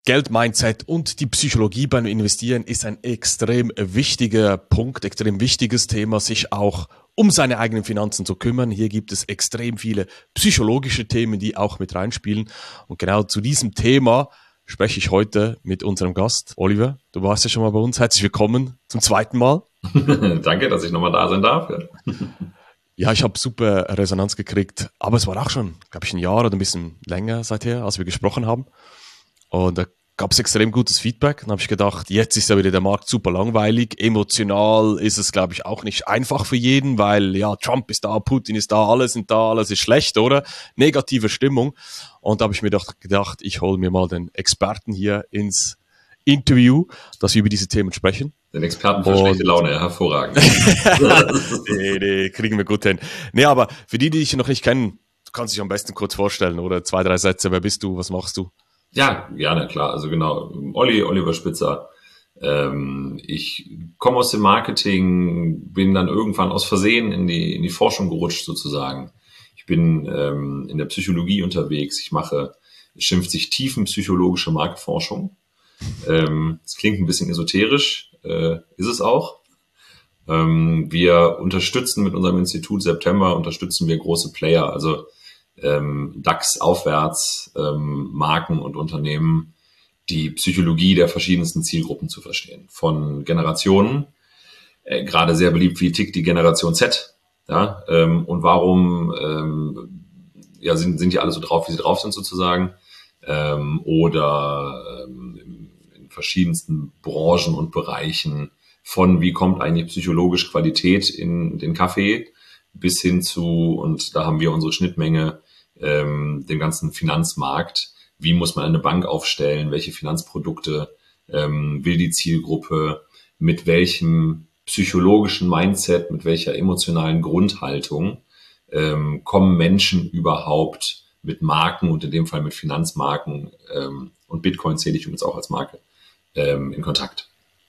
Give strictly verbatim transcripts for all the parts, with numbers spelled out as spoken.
Geldmindset und die Psychologie beim Investieren ist ein extrem wichtiger Punkt, extrem wichtiges Thema, sich auch um seine eigenen Finanzen zu kümmern. Hier gibt es extrem viele psychologische Themen, die auch mit reinspielen. Und genau zu diesem Thema spreche ich heute mit unserem Gast. Oliver, du warst ja schon mal bei uns. Herzlich willkommen zum zweiten Mal. Danke, dass ich nochmal da sein darf. Ja, ich habe super Resonanz gekriegt, aber es war auch schon, glaube ich, ein Jahr oder ein bisschen länger seither, als wir gesprochen haben. Und da gab es extrem gutes Feedback. Dann habe ich gedacht, jetzt ist ja wieder der Markt super langweilig. Emotional ist es, glaube ich, auch nicht einfach für jeden, weil ja, Trump ist da, Putin ist da, alle sind da, alles ist schlecht, oder? Negative Stimmung. Und da habe ich mir doch gedacht, ich hole mir mal den Experten hier ins Interview, dass wir über diese Themen sprechen. Den Experten für und schlechte Laune, hervorragend. nee, nee, kriegen wir gut hin. Nee, aber für die, die dich noch nicht kennen, du kannst dich am besten kurz vorstellen, oder zwei, drei Sätze. Wer bist du? Was machst du? Ja, gerne, klar. Also genau, Olli, Oliver Spitzer. Ähm, ich komme aus dem Marketing, bin dann irgendwann aus Versehen in die, in die Forschung gerutscht sozusagen. Ich bin ähm, in der Psychologie unterwegs. Ich mache, es schimpft sich tiefenpsychologische Marktforschung. Ähm, das klingt ein bisschen esoterisch, äh, ist es auch. Ähm, wir unterstützen mit unserem Institut September, unterstützen wir große Player, also Ähm, DAX aufwärts, ähm, Marken und Unternehmen, die Psychologie der verschiedensten Zielgruppen zu verstehen. Von Generationen, äh, gerade sehr beliebt, wie tickt die Generation Z, ja, ähm, und warum ähm, ja, sind, sind die alle so drauf, wie sie drauf sind sozusagen, ähm, oder ähm, in verschiedensten Branchen und Bereichen, von wie kommt eigentlich psychologisch Qualität in den Kaffee, bis hin zu, und da haben wir unsere Schnittmenge, ähm, dem ganzen Finanzmarkt. Wie muss man eine Bank aufstellen? Welche Finanzprodukte ähm, will die Zielgruppe? Mit welchem psychologischen Mindset, mit welcher emotionalen Grundhaltung ähm, kommen Menschen überhaupt mit Marken und in dem Fall mit Finanzmarken ähm, und Bitcoin zähle ich übrigens auch als Marke ähm, in Kontakt?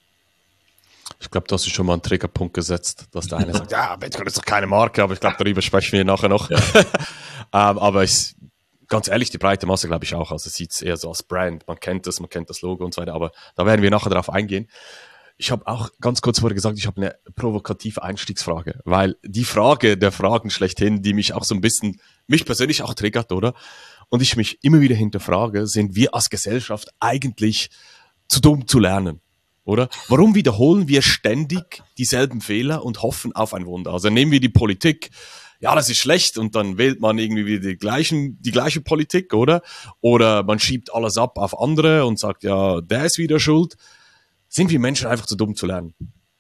Ich glaube, du hast schon mal einen Triggerpunkt gesetzt, dass der eine sagt, ja, Bitcoin ist doch keine Marke, aber ich glaube, darüber sprechen wir nachher noch. Ja. ähm, aber ich, ganz ehrlich, die breite Masse glaube ich auch. Also es sieht es eher so als Brand. Man kennt das, man kennt das Logo und so weiter, aber da werden wir nachher drauf eingehen. Ich habe auch ganz kurz vorher gesagt, ich habe eine provokative Einstiegsfrage, weil die Frage der Fragen schlechthin, die mich auch so ein bisschen, mich persönlich auch triggert, oder? Und ich mich immer wieder hinterfrage, sind wir als Gesellschaft eigentlich zu dumm zu lernen? Oder? Warum wiederholen wir ständig dieselben Fehler und hoffen auf ein Wunder? Also nehmen wir die Politik, ja, das ist schlecht und dann wählt man irgendwie wieder die, gleichen, die gleiche Politik, oder? Oder man schiebt alles ab auf andere und sagt, ja, der ist wieder schuld. Sind wir Menschen einfach zu dumm zu lernen?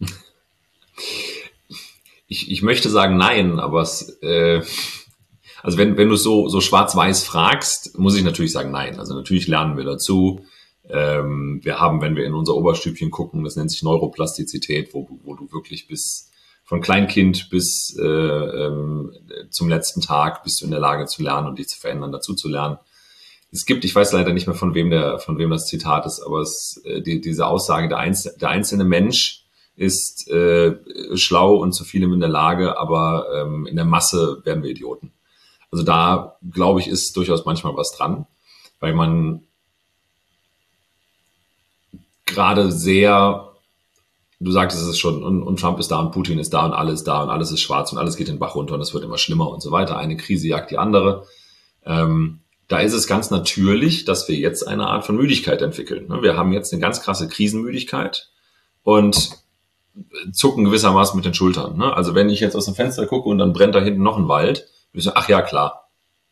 Ich, ich möchte sagen nein, aber es, äh, also wenn, wenn du so, so schwarz-weiß fragst, muss ich natürlich sagen nein. Also natürlich lernen wir dazu. Ähm, wir haben, wenn wir in unser Oberstübchen gucken, das nennt sich Neuroplastizität, wo, wo du wirklich bis von Kleinkind bis äh, ähm, zum letzten Tag bist du in der Lage zu lernen und dich zu verändern, dazu zu lernen. Es gibt, ich weiß leider nicht mehr von wem der, von wem das Zitat ist, aber es, äh, die, diese Aussage, der, Einzel, der einzelne Mensch ist äh, schlau und zu vielem in der Lage, aber ähm, in der Masse werden wir Idioten. Also da, glaube ich, ist durchaus manchmal was dran, weil man gerade sehr, du sagtest es schon, und, und Trump ist da und Putin ist da und alles da und alles ist schwarz und alles geht den Bach runter und es wird immer schlimmer und so weiter. Eine Krise jagt die andere. Ähm, da ist es ganz natürlich, dass wir jetzt eine Art von Müdigkeit entwickeln. Wir haben jetzt eine ganz krasse Krisenmüdigkeit und zucken gewissermaßen mit den Schultern. Also wenn ich jetzt aus dem Fenster gucke und dann brennt da hinten noch ein Wald, würde ich sagen, ach ja, klar.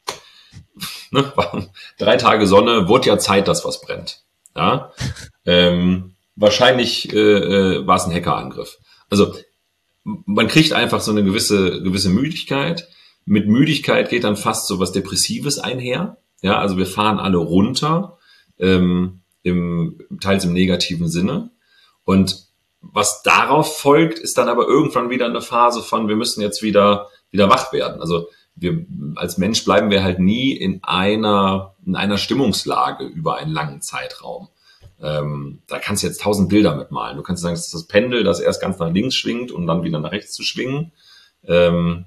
Drei Tage Sonne, wurde ja Zeit, dass was brennt. Ja, ähm, wahrscheinlich äh, äh, war es ein Hackerangriff. Also man kriegt einfach so eine gewisse gewisse Müdigkeit. Mit Müdigkeit geht dann fast so was Depressives einher. Ja, also wir fahren alle runter, ähm, im teils im negativen Sinne. Und was darauf folgt, ist dann aber irgendwann wieder eine Phase von, wir müssen jetzt wieder wieder wach werden. Also wir als Mensch bleiben wir halt nie in einer in einer Stimmungslage über einen langen Zeitraum. Ähm, da kannst du jetzt tausend Bilder mitmalen. Du kannst sagen, das ist das Pendel, das erst ganz nach links schwingt, um dann wieder nach rechts zu schwingen. Ähm,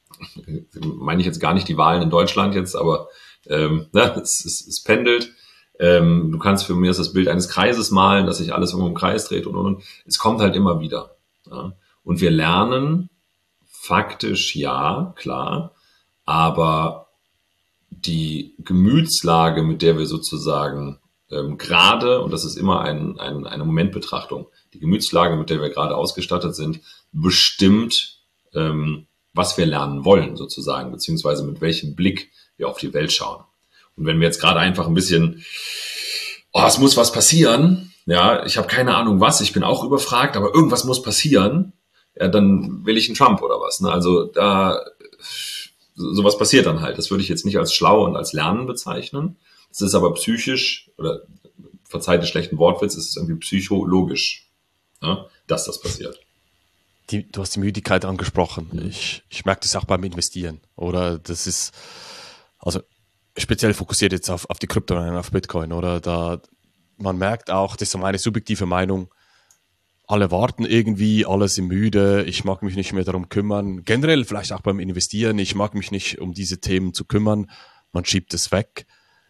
meine ich jetzt gar nicht die Wahlen in Deutschland jetzt, aber ähm, ne, es, es, es pendelt. Ähm, du kannst für mich das Bild eines Kreises malen, dass sich alles irgendwo im Kreis dreht und, und, und. Es kommt halt immer wieder. Ja? Und wir lernen faktisch, ja, klar, aber die Gemütslage, mit der wir sozusagen ähm, gerade, und das ist immer ein, ein, eine Momentbetrachtung, die Gemütslage, mit der wir gerade ausgestattet sind, bestimmt, ähm, was wir lernen wollen sozusagen, beziehungsweise mit welchem Blick wir auf die Welt schauen. Und wenn wir jetzt gerade einfach ein bisschen, oh, es muss was passieren, ja, ich habe keine Ahnung was, ich bin auch überfragt, aber irgendwas muss passieren, ja, dann will ich einen Trump oder was. Ne? Also da sowas passiert dann halt. Das würde ich jetzt nicht als schlau und als Lernen bezeichnen. Das ist aber psychisch, oder verzeiht den schlechten Wortwitz, es ist irgendwie psychologisch, ja, dass das passiert. Die, du hast die Müdigkeit angesprochen. Mhm. Ich, ich merke das auch beim Investieren. Oder das ist, also speziell fokussiert jetzt auf, auf die Kryptowährungen, auf Bitcoin. Oder da, man merkt auch, das ist so meine subjektive Meinung, alle warten irgendwie, alle sind müde, ich mag mich nicht mehr darum kümmern. Generell vielleicht auch beim Investieren, ich mag mich nicht um diese Themen zu kümmern. Man schiebt es weg.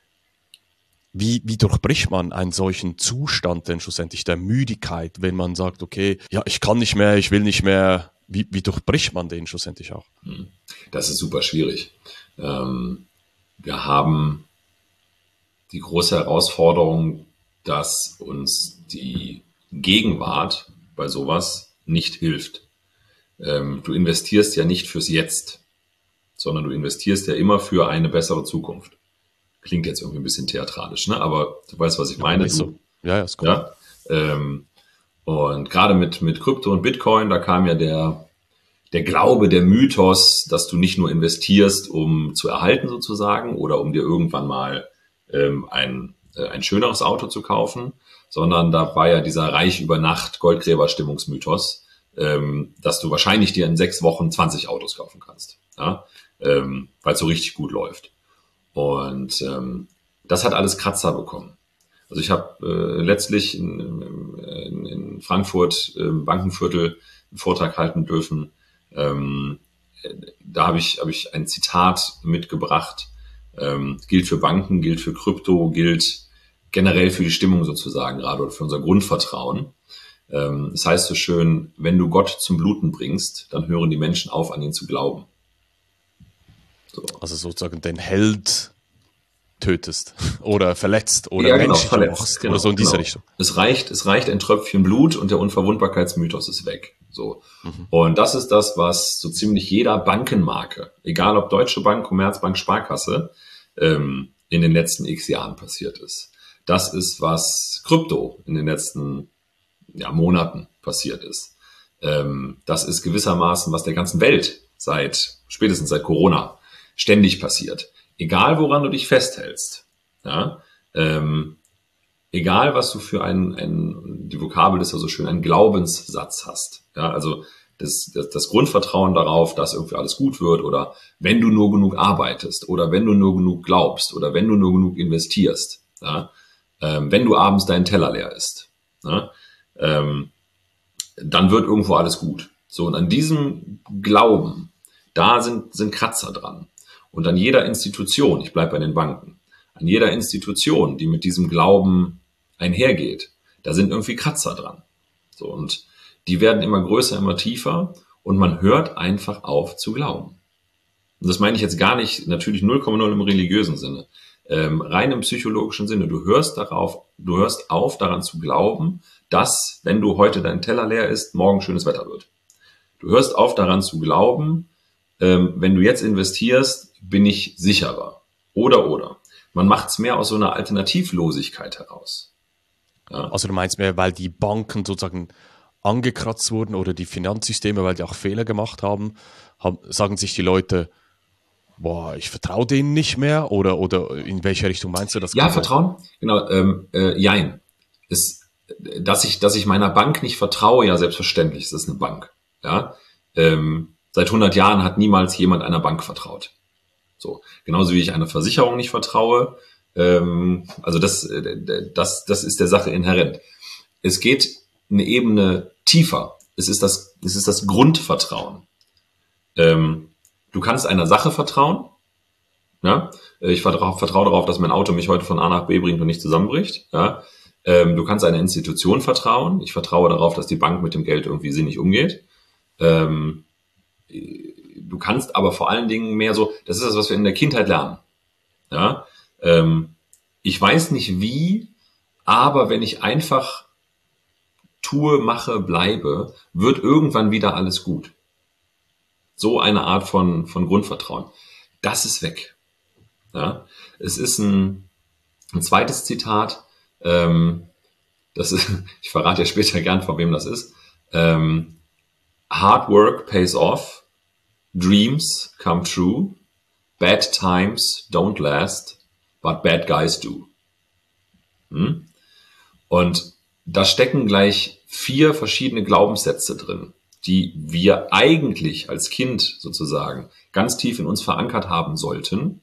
Wie, wie durchbricht man einen solchen Zustand denn schlussendlich der Müdigkeit, wenn man sagt, okay, ja, ich kann nicht mehr, ich will nicht mehr. Wie, wie durchbricht man den schlussendlich auch? Das ist super schwierig. Ähm, wir haben die große Herausforderung, dass uns die Gegenwart bei sowas nicht hilft. Ähm, du investierst ja nicht fürs Jetzt, sondern du investierst ja immer für eine bessere Zukunft. Klingt jetzt irgendwie ein bisschen theatralisch, ne? Aber du weißt, was ich meine. Ja, so. Ja, ja, ist cool. Ja? Ähm, und gerade mit, mit Krypto und Bitcoin, da kam ja der, der Glaube, der Mythos, dass du nicht nur investierst, um zu erhalten sozusagen oder um dir irgendwann mal ähm, ein, äh, ein schöneres Auto zu kaufen, sondern da war ja dieser Reich über Nacht Goldgräber-Stimmungsmythos, ähm, dass du wahrscheinlich dir in sechs Wochen zwanzig Autos kaufen kannst, ja? ähm, weil es so richtig gut läuft. Und ähm, das hat alles Kratzer bekommen. Also ich habe äh, letztlich in, in, in Frankfurt im Bankenviertel einen Vortrag halten dürfen. Ähm, da habe ich, hab ich ein Zitat mitgebracht. Ähm, gilt für Banken, gilt für Krypto, gilt generell für die Stimmung sozusagen gerade oder für unser Grundvertrauen. Ähm, das heißt so schön, wenn du Gott zum Bluten bringst, dann hören die Menschen auf, an ihn zu glauben. So. Also sozusagen den Held tötest oder verletzt oder ja, genau, menschlich verletzt, machst genau, oder so in diese genau. Richtung. Es reicht, es reicht ein Tröpfchen Blut und der Unverwundbarkeitsmythos ist weg. So. Mhm. Und das ist das, was so ziemlich jeder Bankenmarke, egal ob Deutsche Bank, Commerzbank, Sparkasse, ähm, in den letzten x Jahren passiert ist. Das ist, was Krypto in den letzten ja, Monaten passiert ist. Ähm, das ist gewissermaßen, was der ganzen Welt seit, spätestens seit Corona, ständig passiert. Egal, woran du dich festhältst. Ja, ähm, egal, was du für ein, ein, die Vokabel ist ja so schön, einen Glaubenssatz hast. Ja, also das, das, das Grundvertrauen darauf, dass irgendwie alles gut wird oder wenn du nur genug arbeitest oder wenn du nur genug glaubst oder wenn du nur genug investierst, ja, ähm, wenn du abends deinen Teller leer isst, ja, ähm, dann wird irgendwo alles gut. So, und an diesem Glauben, da sind, sind Kratzer dran. Und an jeder Institution, ich bleibe bei den Banken, an jeder Institution, die mit diesem Glauben einhergeht, da sind irgendwie Kratzer dran. So, und die werden immer größer, immer tiefer und man hört einfach auf zu glauben. Und das meine ich jetzt gar nicht, natürlich null Komma null im religiösen Sinne, ähm, rein im psychologischen Sinne. Du hörst darauf, du hörst auf, daran zu glauben, dass, wenn du heute dein Teller leer isst, morgen schönes Wetter wird. Du hörst auf, daran zu glauben, ähm, wenn du jetzt investierst, bin ich sicherer. Oder, oder. Man macht es mehr aus so einer Alternativlosigkeit heraus. Ja. Also du meinst mehr, weil die Banken sozusagen angekratzt wurden oder die Finanzsysteme, weil die auch Fehler gemacht haben, haben sagen sich die Leute, boah, ich vertraue denen nicht mehr oder, oder in welche Richtung meinst du das? Ja, Vertrauen? Genau, ähm, äh, jein. Es, dass ich, dass ich meiner Bank nicht vertraue, ja, selbstverständlich, es ist eine Bank. Ja, ähm, seit hundert Jahren hat niemals jemand einer Bank vertraut. So, genauso wie ich einer Versicherung nicht vertraue. Ähm, also das, das, das ist der Sache inhärent. Es geht eine Ebene tiefer. Es ist das, es ist das Grundvertrauen. Ähm, du kannst einer Sache vertrauen, Ja? Ich vertraue vertrau darauf, dass mein Auto mich heute von A nach B bringt und nicht zusammenbricht. Ja? Ähm, du kannst einer Institution vertrauen. Ich vertraue darauf, dass die Bank mit dem Geld irgendwie sinnig umgeht. Ähm, du kannst aber vor allen Dingen mehr so, das ist das, was wir in der Kindheit lernen. Ja? Ähm, ich weiß nicht wie, aber wenn ich einfach tue, mache, bleibe, wird irgendwann wieder alles gut. So eine Art von, von Grundvertrauen. Das ist weg. Ja? Es ist ein, ein zweites Zitat, ähm, das ist, ich verrate ja später gern, von wem das ist. Ähm, Hard work pays off, dreams come true, bad times don't last, but bad guys do. Hm? Und da stecken gleich vier verschiedene Glaubenssätze drin, die wir eigentlich als Kind sozusagen ganz tief in uns verankert haben sollten,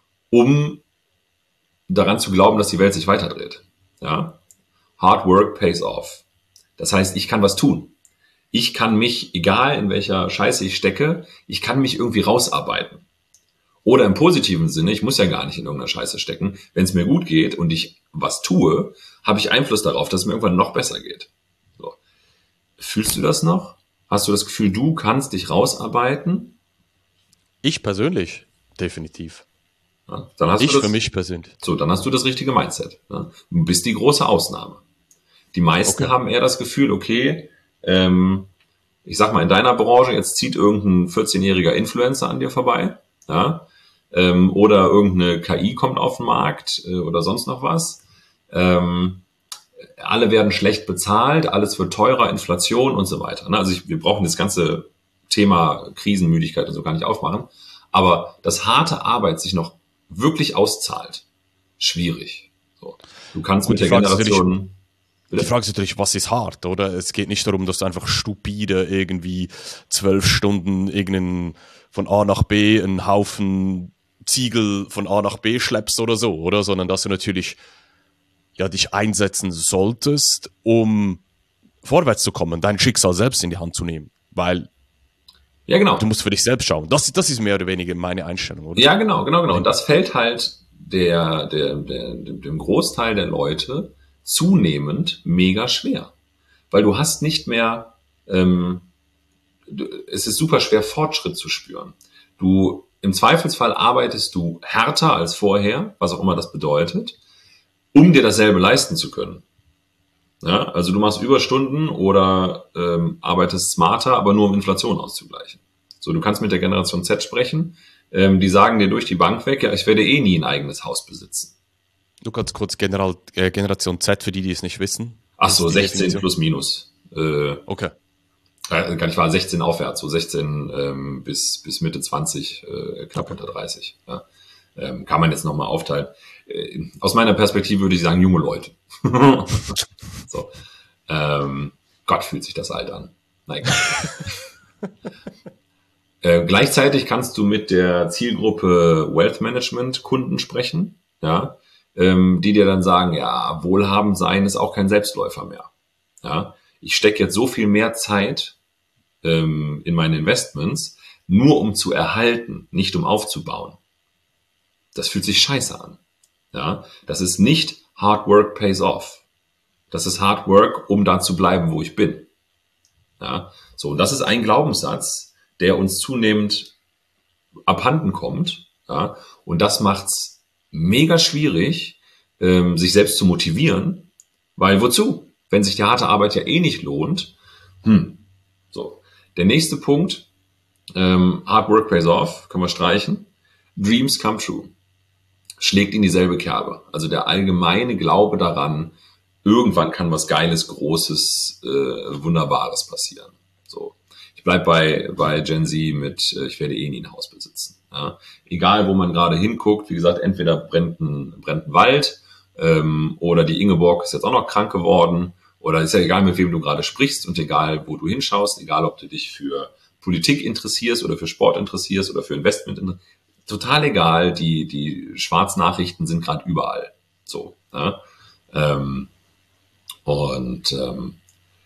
um daran zu glauben, dass die Welt sich weiterdreht. Ja? Hard work pays off. Das heißt, ich kann was tun. Ich kann mich, egal in welcher Scheiße ich stecke, ich kann mich irgendwie rausarbeiten. Oder im positiven Sinne, ich muss ja gar nicht in irgendeiner Scheiße stecken. Wenn es mir gut geht und ich was tue, habe ich Einfluss darauf, dass es mir irgendwann noch besser geht. So. Fühlst du das noch? Hast du das Gefühl, du kannst dich rausarbeiten? Ich persönlich, definitiv. Ja, dann hast ich du das, für mich persönlich. So, dann hast du das richtige Mindset. Ja? Du bist die große Ausnahme. Die meisten okay. haben eher das Gefühl, okay, ähm, ich sag mal, in deiner Branche, jetzt zieht irgendein vierzehnjähriger Influencer an dir vorbei, ja, ähm, oder irgendeine K I kommt auf den Markt äh, oder sonst noch was. Ähm, alle werden schlecht bezahlt, alles wird teurer, Inflation und so weiter. Ne? Also ich, wir brauchen das ganze Thema Krisenmüdigkeit und so gar nicht aufmachen. Aber dass harte Arbeit sich noch wirklich auszahlt, schwierig. So. Du kannst Gut, mit der Generation... Die Frage ist natürlich, was ist hart, oder? Es geht nicht darum, dass du einfach stupide irgendwie zwölf Stunden irgendeinen von A nach B einen Haufen Ziegel von A nach B schleppst oder so, oder? Sondern dass du natürlich ja, dich einsetzen solltest, um vorwärts zu kommen, dein Schicksal selbst in die Hand zu nehmen. Weil ja, genau. du musst für dich selbst schauen. Das, das ist mehr oder weniger meine Einstellung, oder? Ja, genau, genau, genau. Und das fällt halt der, der, der, dem Großteil der Leute zunehmend mega schwer. Weil du hast nicht mehr, ähm, du, es ist super schwer, Fortschritt zu spüren. Du, im Zweifelsfall arbeitest du härter als vorher, was auch immer das bedeutet, um dir dasselbe leisten zu können. Ja, also du machst Überstunden oder ähm, arbeitest smarter, aber nur um Inflation auszugleichen. So, du kannst mit der Generation Z sprechen, ähm, die sagen dir durch die Bank weg, ja, ich werde eh nie ein eigenes Haus besitzen. Du kannst kurz General, äh, Generation Z, für die, die es nicht wissen. Ach so, sechzehn Definition? Plus minus. Äh, okay. Äh, gar nicht wahr, sechzehn aufwärts, so sechzehn ähm, bis, bis Mitte zwanzig, äh, knapp okay. unter dreißig. Ja. Ähm, kann man jetzt nochmal aufteilen. Äh, aus meiner Perspektive würde ich sagen, junge Leute. so. ähm, Gott, fühlt sich das alt an. Na egal. äh, gleichzeitig kannst du mit der Zielgruppe Wealth Management Kunden sprechen, ja, ähm, die dir dann sagen, ja, wohlhabend sein ist auch kein Selbstläufer mehr. Ja, ich stecke jetzt so viel mehr Zeit ähm, in meine Investments, nur um zu erhalten, nicht um aufzubauen. Das fühlt sich scheiße an. Ja, das ist nicht Hard Work pays off. Das ist Hard Work, um da zu bleiben, wo ich bin. Ja, so, und das ist ein Glaubenssatz, der uns zunehmend abhanden kommt. Ja, und das macht's mega schwierig, ähm, sich selbst zu motivieren, weil wozu? Wenn sich die harte Arbeit ja eh nicht lohnt. Hm. So, der nächste Punkt, ähm, Hard Work pays off, können wir streichen. Dreams come true. Schlägt in dieselbe Kerbe. Also der allgemeine Glaube daran, irgendwann kann was Geiles, Großes, äh, Wunderbares passieren. So, ich bleib bei, bei Gen Z mit, äh, ich werde eh nie ein Haus besitzen. Ja? Egal, wo man gerade hinguckt, wie gesagt, entweder brennt ein, brennt ein Wald, ähm, oder die Ingeborg ist jetzt auch noch krank geworden, oder ist ja egal, mit wem du gerade sprichst und egal, wo du hinschaust, egal, ob du dich für Politik interessierst oder für Sport interessierst oder für Investment interessierst, total egal, die, die Schwarznachrichten sind gerade überall. So, ja? ähm, und ähm,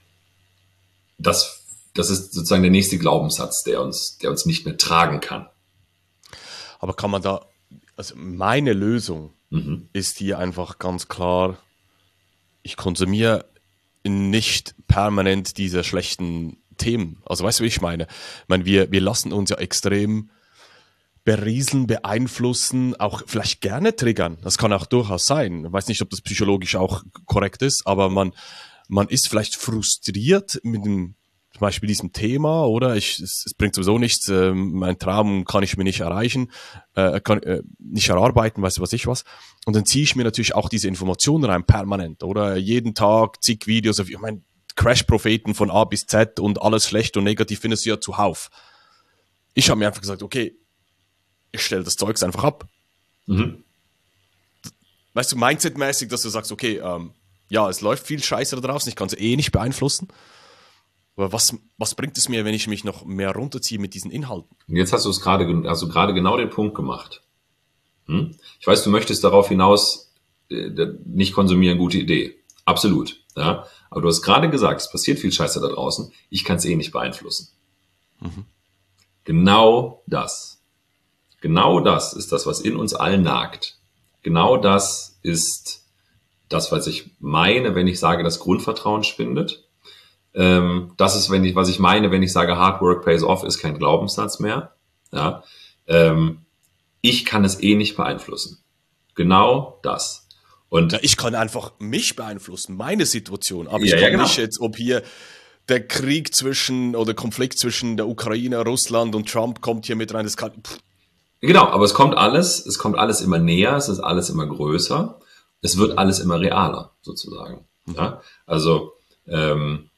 das, das ist sozusagen der nächste Glaubenssatz, der uns, der uns nicht mehr tragen kann. Aber kann man da, Also meine Lösung Mhm. ist hier einfach ganz klar, ich konsumiere nicht permanent diese schlechten Themen. Also weißt du, wie ich meine? Ich meine, wir, wir lassen uns ja extrem berieseln, beeinflussen, auch vielleicht gerne triggern. Das kann auch durchaus sein. Ich weiß nicht, ob das psychologisch auch korrekt ist, aber man, man ist vielleicht frustriert mit dem, zum Beispiel diesem Thema, oder? Ich, es, es bringt sowieso nichts, äh, mein Traum kann ich mir nicht erreichen, äh, kann äh, nicht erarbeiten, weißt du was ich was. Und dann ziehe ich mir natürlich auch diese Informationen rein, permanent, oder? Jeden Tag zig Videos auf, ich meine, Crash-Propheten von A bis Z und alles schlecht und negativ findest du ja zuhauf. Ich habe mir einfach gesagt, okay, ich stelle das Zeugs einfach ab. Mhm. Weißt du, mindsetmäßig, dass du sagst, okay, ähm, ja, es läuft viel Scheiße da draußen, ich kann es eh nicht beeinflussen. Aber was, was bringt es mir, wenn ich mich noch mehr runterziehe mit diesen Inhalten? Und jetzt hast du es gerade, hast du gerade genau den Punkt gemacht. Hm? Ich weiß, du möchtest darauf hinaus, äh, nicht konsumieren, gute Idee. Absolut. Ja? Aber du hast gerade gesagt, es passiert viel Scheiße da draußen, ich kann es eh nicht beeinflussen. Mhm. Genau das. Genau das ist das, was in uns allen nagt. Genau das ist das, was ich meine, wenn ich sage, das Grundvertrauen schwindet. Ähm, das ist, wenn ich, was ich meine, wenn ich sage, Hard Work pays off, ist kein Glaubenssatz mehr. Ja? Ähm, ich kann es eh nicht beeinflussen. Genau das. Und ja, ich kann einfach mich beeinflussen, meine Situation. Aber ja, ich kann ja, genau. nicht jetzt, ob hier der Krieg zwischen oder Konflikt zwischen der Ukraine, Russland und Trump kommt hier mit rein. Das kann, pff. Genau, aber es kommt alles, es kommt alles immer näher, es ist alles immer größer, es wird alles immer realer, sozusagen. Mhm. Ja? Also ähm,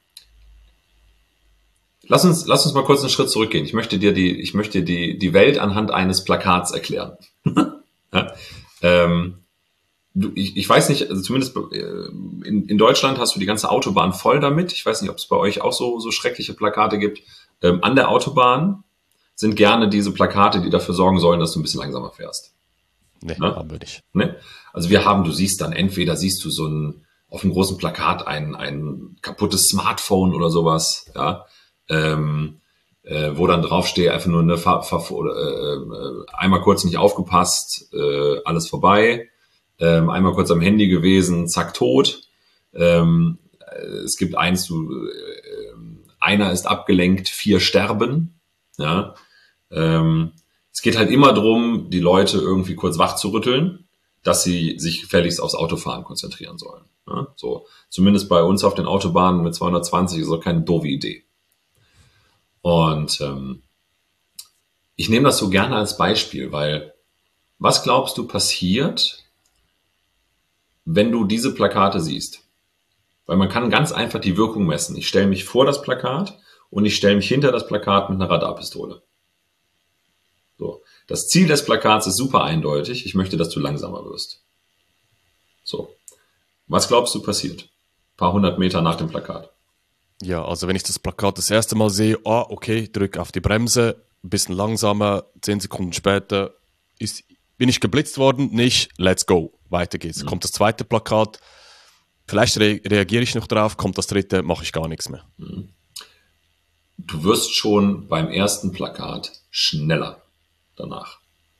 lass uns, lass uns mal kurz einen Schritt zurückgehen. Ich möchte dir die, ich möchte die, die Welt anhand eines Plakats erklären. ja? ähm, du, ich, ich weiß nicht, also zumindest in, in Deutschland hast du die ganze Autobahn voll damit. Ich weiß nicht, ob es bei euch auch so, so schreckliche Plakate gibt. Ähm, an der Autobahn sind gerne diese Plakate, die dafür sorgen sollen, dass du ein bisschen langsamer fährst. Nee, Ne? haben wir nicht. Ne? Also wir haben, du siehst dann, entweder siehst du so ein, auf einem großen Plakat ein, ein kaputtes Smartphone oder sowas, ja, ähm, äh, wo dann draufsteht, einfach nur eine Fa Fa oder, äh, einmal kurz nicht aufgepasst, äh, alles vorbei, ähm, einmal kurz am Handy gewesen, zack, tot. Ähm, es gibt eins, du, äh, einer ist abgelenkt, vier sterben, ja. Ähm, es geht halt immer drum, die Leute irgendwie kurz wach zu rütteln, dass sie sich gefälligst aufs Autofahren konzentrieren sollen. Ja, so, zumindest bei uns auf den Autobahnen mit zweihundertzwanzig ist auch keine doofe Idee. Und ähm, ich nehme das so gerne als Beispiel, weil was glaubst du passiert, wenn du diese Plakate siehst? Weil man kann ganz einfach die Wirkung messen. Ich stelle mich vor das Plakat und ich stelle mich hinter das Plakat mit einer Radarpistole. So. Das Ziel des Plakats ist super eindeutig. Ich möchte, dass du langsamer wirst. So. Was glaubst du passiert? Ein paar hundert Meter nach dem Plakat. Ja, also wenn ich das Plakat das erste Mal sehe, ah, okay, drück auf die Bremse, ein bisschen langsamer, zehn Sekunden später ist, bin ich geblitzt worden, nicht, let's go, weiter geht's. Mhm. Kommt das zweite Plakat, vielleicht re reagiere ich noch drauf, kommt das dritte, mache ich gar nichts mehr. Mhm. Du wirst schon beim ersten Plakat schneller danach.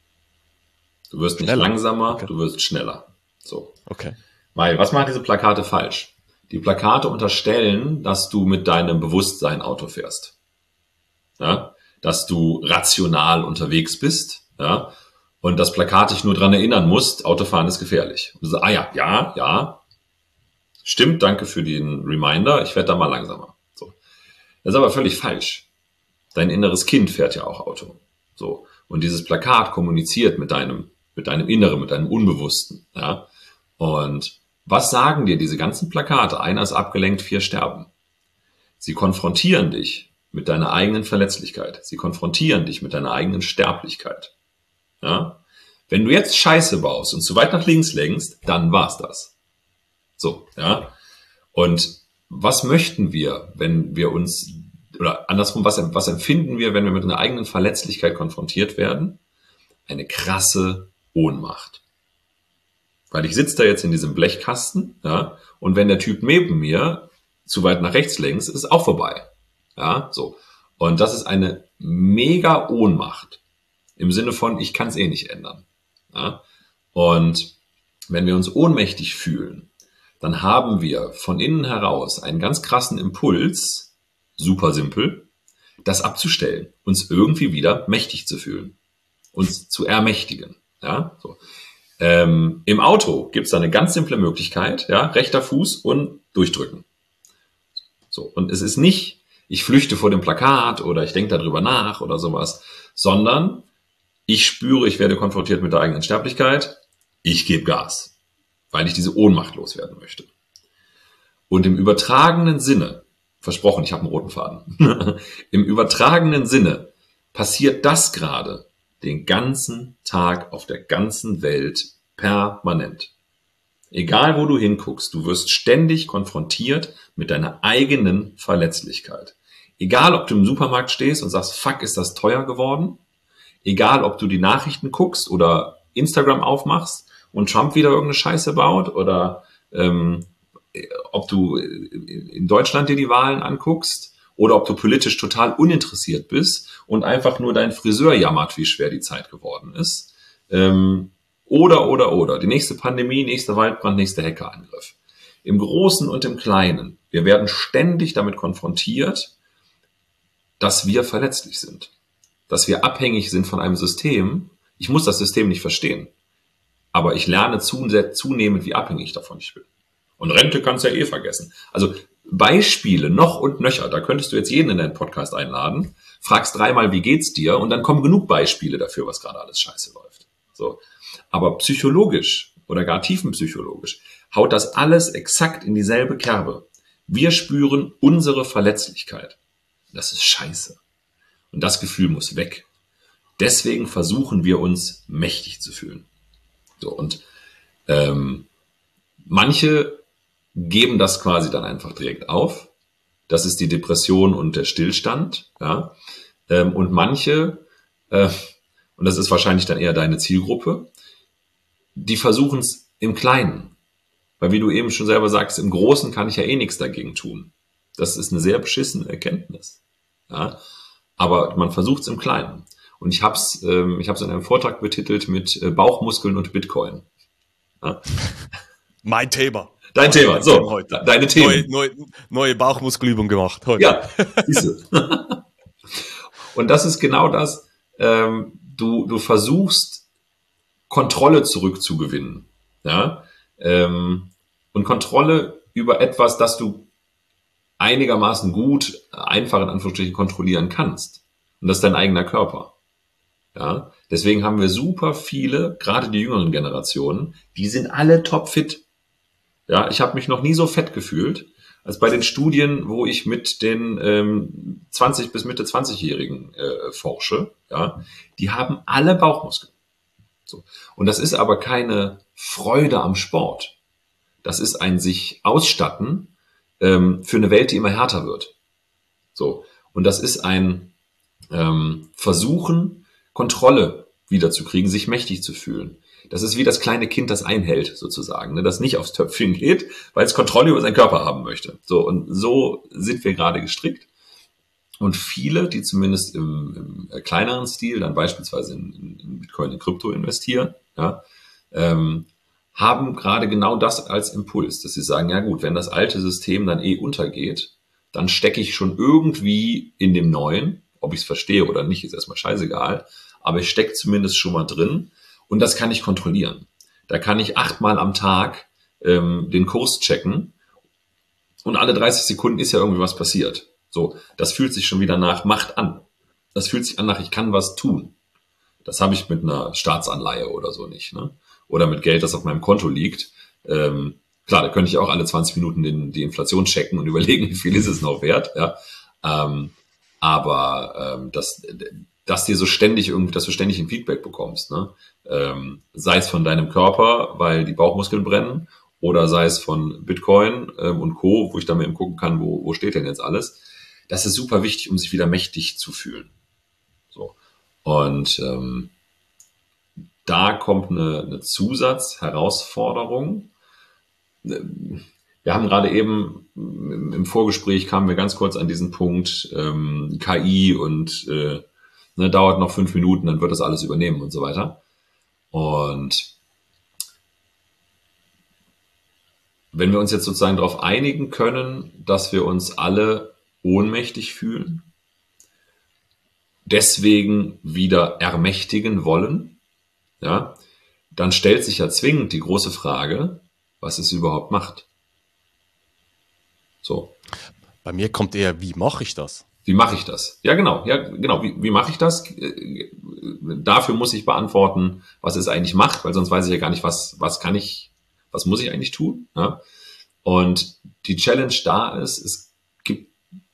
Du wirst schneller. Nicht langsamer, okay. Du wirst schneller. So. Okay. Weil, was machen diese Plakate falsch? Die Plakate unterstellen, dass du mit deinem Bewusstsein Auto fährst. Ja? Dass du rational unterwegs bist. Ja? Und das Plakat dich nur daran erinnern musst, Autofahren ist gefährlich. Und du sagst, ah ja, ja, ja. Stimmt, danke für den Reminder, ich werde da mal langsamer. So. Das ist aber völlig falsch. Dein inneres Kind fährt ja auch Auto. So. Und dieses Plakat kommuniziert mit deinem, mit deinem Inneren, mit deinem Unbewussten. Ja? Und was sagen dir diese ganzen Plakate? Einer ist abgelenkt, vier sterben. Sie konfrontieren dich mit deiner eigenen Verletzlichkeit. Sie konfrontieren dich mit deiner eigenen Sterblichkeit. Ja? Wenn du jetzt Scheiße baust und zu weit nach links lenkst, dann war's das. So, ja. Und was möchten wir, wenn wir uns, oder andersrum, was, was empfinden wir, wenn wir mit einer eigenen Verletzlichkeit konfrontiert werden? Eine krasse Ohnmacht. Weil ich sitze da jetzt in diesem Blechkasten, ja, und wenn der Typ neben mir zu weit nach rechts lenkt, ist es auch vorbei. Ja, so. Und das ist eine mega Ohnmacht. Im Sinne von, ich kann es eh nicht ändern. Ja? Und wenn wir uns ohnmächtig fühlen, dann haben wir von innen heraus einen ganz krassen Impuls, super simpel, das abzustellen, uns irgendwie wieder mächtig zu fühlen, uns zu ermächtigen. Ja? So. Ähm, Im Auto gibt es da eine ganz simple Möglichkeit, ja? Rechter Fuß und durchdrücken. So. Und es ist nicht, ich flüchte vor dem Plakat oder ich denke darüber nach oder sowas, sondern ich spüre, ich werde konfrontiert mit der eigenen Sterblichkeit, ich gebe Gas, weil ich diese Ohnmacht loswerden möchte. Und im übertragenen Sinne, versprochen, ich habe einen roten Faden, im übertragenen Sinne passiert das gerade den ganzen Tag auf der ganzen Welt permanent. Egal, wo du hinguckst, du wirst ständig konfrontiert mit deiner eigenen Verletzlichkeit. Egal, ob du im Supermarkt stehst und sagst, fuck, ist das teuer geworden? Egal, ob du die Nachrichten guckst oder Instagram aufmachst und Trump wieder irgendeine Scheiße baut oder ähm, ob du in Deutschland dir die Wahlen anguckst oder ob du politisch total uninteressiert bist und einfach nur dein Friseur jammert, wie schwer die Zeit geworden ist. Ähm, oder, oder, oder. Die nächste Pandemie, nächster Waldbrand, nächster Hackerangriff. Im Großen und im Kleinen. Wir werden ständig damit konfrontiert, dass wir verletzlich sind. Dass wir abhängig sind von einem System. Ich muss das System nicht verstehen. Aber ich lerne zunehmend, wie abhängig ich davon ich bin. Und Rente kannst du ja eh vergessen. Also Beispiele noch und nöcher. Da könntest du jetzt jeden in deinen Podcast einladen, fragst dreimal, wie geht's dir? Und dann kommen genug Beispiele dafür, was gerade alles scheiße läuft. So. Aber psychologisch oder gar tiefenpsychologisch haut das alles exakt in dieselbe Kerbe. Wir spüren unsere Verletzlichkeit. Das ist scheiße. Und das Gefühl muss weg. Deswegen versuchen wir uns mächtig zu fühlen. So, und ähm, manche geben das quasi dann einfach direkt auf. Das ist die Depression und der Stillstand. Ja? Ähm, und manche, äh, und das ist wahrscheinlich dann eher deine Zielgruppe, die versuchen es im Kleinen. Weil wie du eben schon selber sagst, im Großen kann ich ja eh nichts dagegen tun. Das ist eine sehr beschissene Erkenntnis. Ja? Aber man versucht es im Kleinen. Und ich habe es ähm, ich hab's in einem Vortrag betitelt mit äh, Bauchmuskeln und Bitcoin. Ja? Mein Thema. Dein Thema, so, heute. Deine Themen. Neue, neue, neue Bauchmuskelübung gemacht heute. Ja, siehst du. Und das ist genau das, ähm, du, du versuchst, Kontrolle zurückzugewinnen. Ja? Ähm, und Kontrolle über etwas, das du einigermaßen gut, einfach in Anführungsstrichen kontrollieren kannst. Und das ist dein eigener Körper. Ja? Deswegen haben wir super viele, gerade die jüngeren Generationen, die sind alle topfit. Ja, ich habe mich noch nie so fett gefühlt, als bei den Studien, wo ich mit den ähm, zwanzig bis Mitte zwanzig-Jährigen äh, forsche. Ja, die haben alle Bauchmuskeln. So. Und das ist aber keine Freude am Sport. Das ist ein sich ausstatten ähm, für eine Welt, die immer härter wird. So. Und das ist ein ähm, Versuchen, Kontrolle wiederzukriegen, sich mächtig zu fühlen. Das ist wie das kleine Kind, das einhält, sozusagen, ne, das nicht aufs Töpfchen geht, weil es Kontrolle über seinen Körper haben möchte. So, und so sind wir gerade gestrickt. Und viele, die zumindest im, im kleineren Stil, dann beispielsweise in, in Bitcoin, in Krypto investieren, ja, ähm, haben gerade genau das als Impuls, dass sie sagen, ja gut, wenn das alte System dann eh untergeht, dann stecke ich schon irgendwie in dem neuen, ob ich es verstehe oder nicht, ist erstmal scheißegal, aber ich stecke zumindest schon mal drin. Und das kann ich kontrollieren. Da kann ich achtmal am Tag ähm, den Kurs checken und alle dreißig Sekunden ist ja irgendwie was passiert. So, das fühlt sich schon wieder nach Macht an. Das fühlt sich an nach, ich kann was tun. Das habe ich mit einer Staatsanleihe oder so nicht. Ne? Oder mit Geld, das auf meinem Konto liegt. Ähm, klar, da könnte ich auch alle zwanzig Minuten den, die Inflation checken und überlegen, wie viel ist es noch wert. Ja? Ähm, aber ähm, das... dass dir so ständig irgendwie, dass du ständig ein Feedback bekommst, ne? Ähm, sei es von deinem Körper, weil die Bauchmuskeln brennen, oder sei es von Bitcoin ähm, und Co., wo ich dann mal eben gucken kann, wo, wo steht denn jetzt alles. Das ist super wichtig, um sich wieder mächtig zu fühlen. So. Und ähm, da kommt eine, eine Zusatzherausforderung. Wir haben gerade eben im Vorgespräch kamen wir ganz kurz an diesen Punkt ähm, K I und äh, ne, dauert noch fünf Minuten, dann wird das alles übernehmen und so weiter. Und wenn wir uns jetzt sozusagen darauf einigen können, dass wir uns alle ohnmächtig fühlen, deswegen wieder ermächtigen wollen, ja, dann stellt sich ja zwingend die große Frage, was es überhaupt macht. So. Bei mir kommt eher, wie mache ich das? Wie mache ich das? Ja, genau, ja, genau. Wie, wie mache ich das? Dafür muss ich beantworten, was es eigentlich macht, weil sonst weiß ich ja gar nicht, was, was kann ich, was muss ich eigentlich tun? Ja? Und die Challenge da ist, es gibt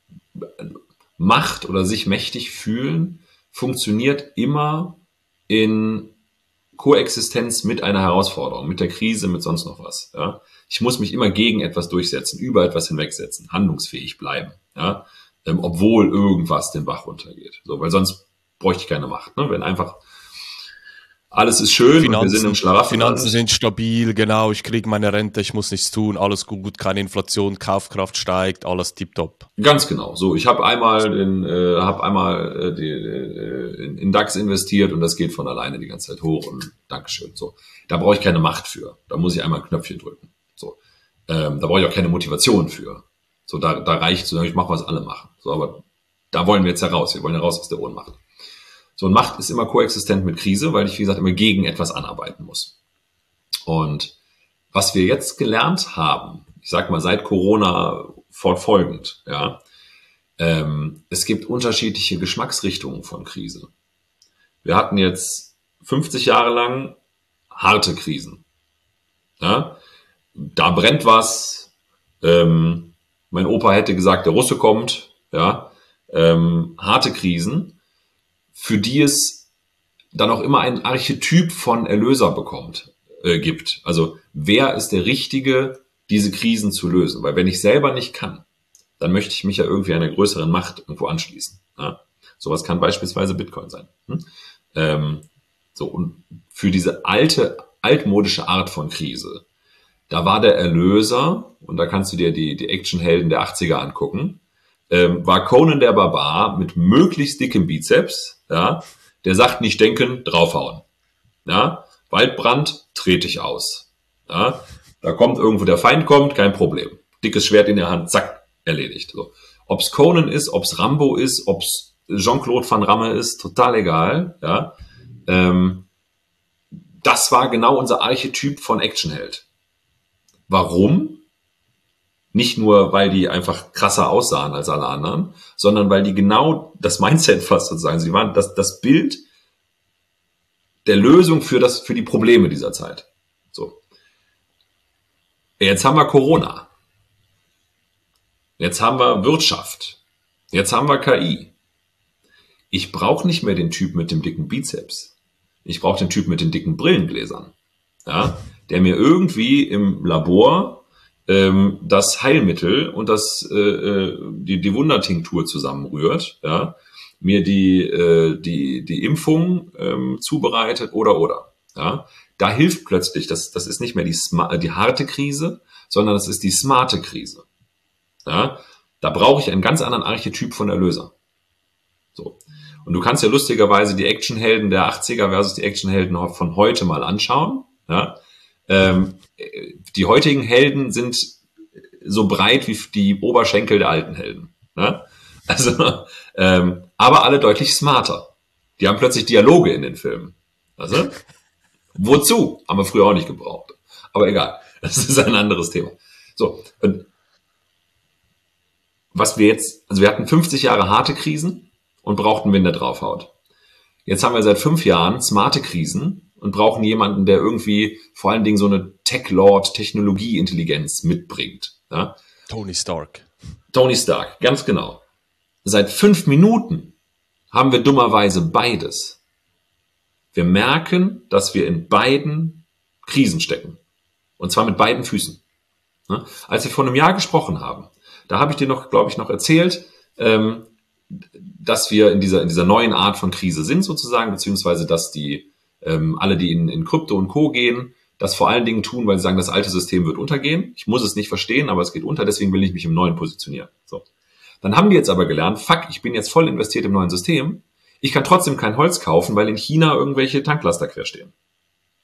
Macht oder sich mächtig fühlen, funktioniert immer in Koexistenz mit einer Herausforderung, mit der Krise, mit sonst noch was. Ja? Ich muss mich immer gegen etwas durchsetzen, über etwas hinwegsetzen, handlungsfähig bleiben, ja? ähm, obwohl irgendwas den Bach runtergeht. So, weil sonst bräuchte ich keine Macht. Ne? Wenn einfach alles ist schön Finanzen, und wir sind im Schlaraffenland. Finanzen sind stabil, genau, ich kriege meine Rente, ich muss nichts tun, alles gut, keine Inflation, Kaufkraft steigt, alles tipptopp. Ganz genau. So, ich habe einmal den, äh, habe einmal äh, die, äh, in, in DAX investiert und das geht von alleine die ganze Zeit hoch und Dankeschön. So, da brauche ich keine Macht für. Da muss ich einmal ein Knöpfchen drücken. So, ähm, da brauche ich auch keine Motivation für. So, da, da reicht so, ich mache, was alle machen. So, aber da wollen wir jetzt heraus. Wir wollen heraus aus der Ohnmacht. So, und Macht ist immer koexistent mit Krise, weil ich, wie gesagt, immer gegen etwas anarbeiten muss. Und was wir jetzt gelernt haben, ich sag mal seit Corona fortfolgend, ja, ähm, es gibt unterschiedliche Geschmacksrichtungen von Krise. Wir hatten jetzt fünfzig Jahre lang harte Krisen. Ja, da brennt was. Ähm, mein Opa hätte gesagt, der Russe kommt. Ja, ähm, harte Krisen, für die es dann auch immer ein Archetyp von Erlöser bekommt, äh, gibt. Also wer ist der Richtige, diese Krisen zu lösen? Weil wenn ich selber nicht kann, dann möchte ich mich ja irgendwie einer größeren Macht irgendwo anschließen. Ja? Sowas kann beispielsweise Bitcoin sein. Hm? Ähm, so, und für diese alte, altmodische Art von Krise, da war der Erlöser, und da kannst du dir die, die Actionhelden der achtziger angucken, ähm, war Conan der Barbar mit möglichst dickem Bizeps, ja, der sagt nicht denken, draufhauen. Ja, Waldbrand, trete ich aus. Ja, da kommt irgendwo der Feind kommt, kein Problem. Dickes Schwert in der Hand, zack, erledigt. So. Ob's Conan ist, ob's Rambo ist, ob's Jean-Claude Van Damme ist, total egal. Ja, ähm, das war genau unser Archetyp von Actionheld. Warum? Nicht nur, weil die einfach krasser aussahen als alle anderen, sondern weil die genau das Mindset fast sozusagen, sie waren das, das Bild der Lösung für das, für die Probleme dieser Zeit. So. Jetzt haben wir Corona. Jetzt haben wir Wirtschaft. Jetzt haben wir K I. Ich brauche nicht mehr den Typ mit dem dicken Bizeps. Ich brauche den Typ mit den dicken Brillengläsern. Ja, der mir irgendwie im Labor das Heilmittel und das äh, die die Wundertinktur zusammenrührt, ja, mir die äh, die die Impfung ähm, zubereitet oder oder, ja, da hilft plötzlich, das das ist nicht mehr die Sma- die harte Krise, sondern das ist die smarte Krise, ja, da brauche ich einen ganz anderen Archetyp von Erlöser. So, und du kannst ja lustigerweise die Actionhelden der achtziger versus die Actionhelden von heute mal anschauen, ja. Ähm, die heutigen Helden sind so breit wie die Oberschenkel der alten Helden. Ne? Also, ähm, aber alle deutlich smarter. Die haben plötzlich Dialoge in den Filmen. Also, wozu? Haben wir früher auch nicht gebraucht. Aber egal, das ist ein anderes Thema. So, und was wir jetzt, also wir hatten fünfzig Jahre harte Krisen und brauchten wen, der draufhaut. Jetzt haben wir seit fünf Jahren smarte Krisen und brauchen jemanden, der irgendwie vor allen Dingen so eine Tech-Lord, Technologieintelligenz mitbringt. Ja? Tony Stark. Tony Stark, ganz genau. Seit fünf Minuten haben wir dummerweise beides. Wir merken, dass wir in beiden Krisen stecken. Und zwar mit beiden Füßen. Ja? Als wir vor einem Jahr gesprochen haben, da habe ich dir noch, glaube ich, noch erzählt, ähm, dass wir in dieser, in dieser neuen Art von Krise sind sozusagen, beziehungsweise dass die ähm, alle, die in, in Krypto und Co. gehen, das vor allen Dingen tun, weil sie sagen, das alte System wird untergehen. Ich muss es nicht verstehen, aber es geht unter, deswegen will ich mich im Neuen positionieren. So. Dann haben die jetzt aber gelernt, fuck, ich bin jetzt voll investiert im neuen System. Ich kann trotzdem kein Holz kaufen, weil in China irgendwelche Tanklaster quer stehen.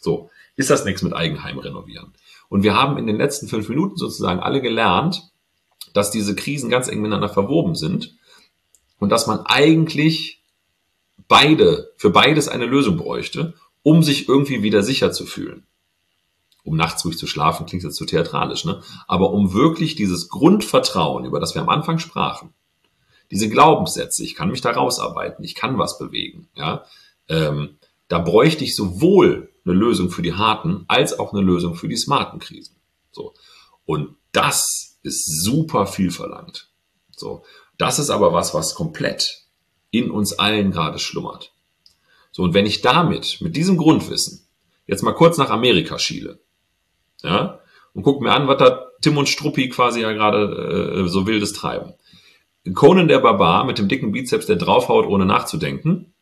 So, ist das nichts mit Eigenheim renovieren. Und wir haben in den letzten fünf Minuten sozusagen alle gelernt, dass diese Krisen ganz eng miteinander verwoben sind und dass man eigentlich beide, für beides eine Lösung bräuchte, um sich irgendwie wieder sicher zu fühlen. Um nachts ruhig zu schlafen, klingt jetzt zu theatralisch, ne? Aber um wirklich dieses Grundvertrauen, über das wir am Anfang sprachen, diese Glaubenssätze, ich kann mich da rausarbeiten, ich kann was bewegen, ja, ähm, da bräuchte ich sowohl eine Lösung für die harten, als auch eine Lösung für die smarten Krisen. So. Und das ist super viel verlangt. So. Das ist aber was, was komplett in uns allen gerade schlummert. So. Und wenn ich damit, mit diesem Grundwissen, jetzt mal kurz nach Amerika schiele, ja, und guck mir an, was da Tim und Struppi quasi ja gerade äh, so wildes treiben. Conan der Barbar mit dem dicken Bizeps, der draufhaut, ohne nachzudenken,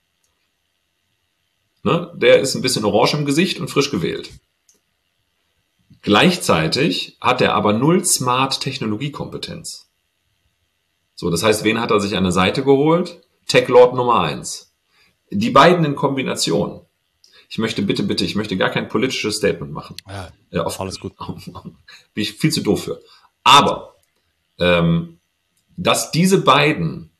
ne, der ist ein bisschen orange im Gesicht und frisch gewählt. Gleichzeitig hat er aber null Smart-Technologiekompetenz. So, das heißt, wen hat er sich an der Seite geholt? Tech-Lord Nummer eins. Die beiden in Kombination. Ich möchte bitte, bitte, ich möchte gar kein politisches Statement machen. Ja, äh, auf, alles gut. Bin ich viel zu doof für. Aber, ähm, dass diese beiden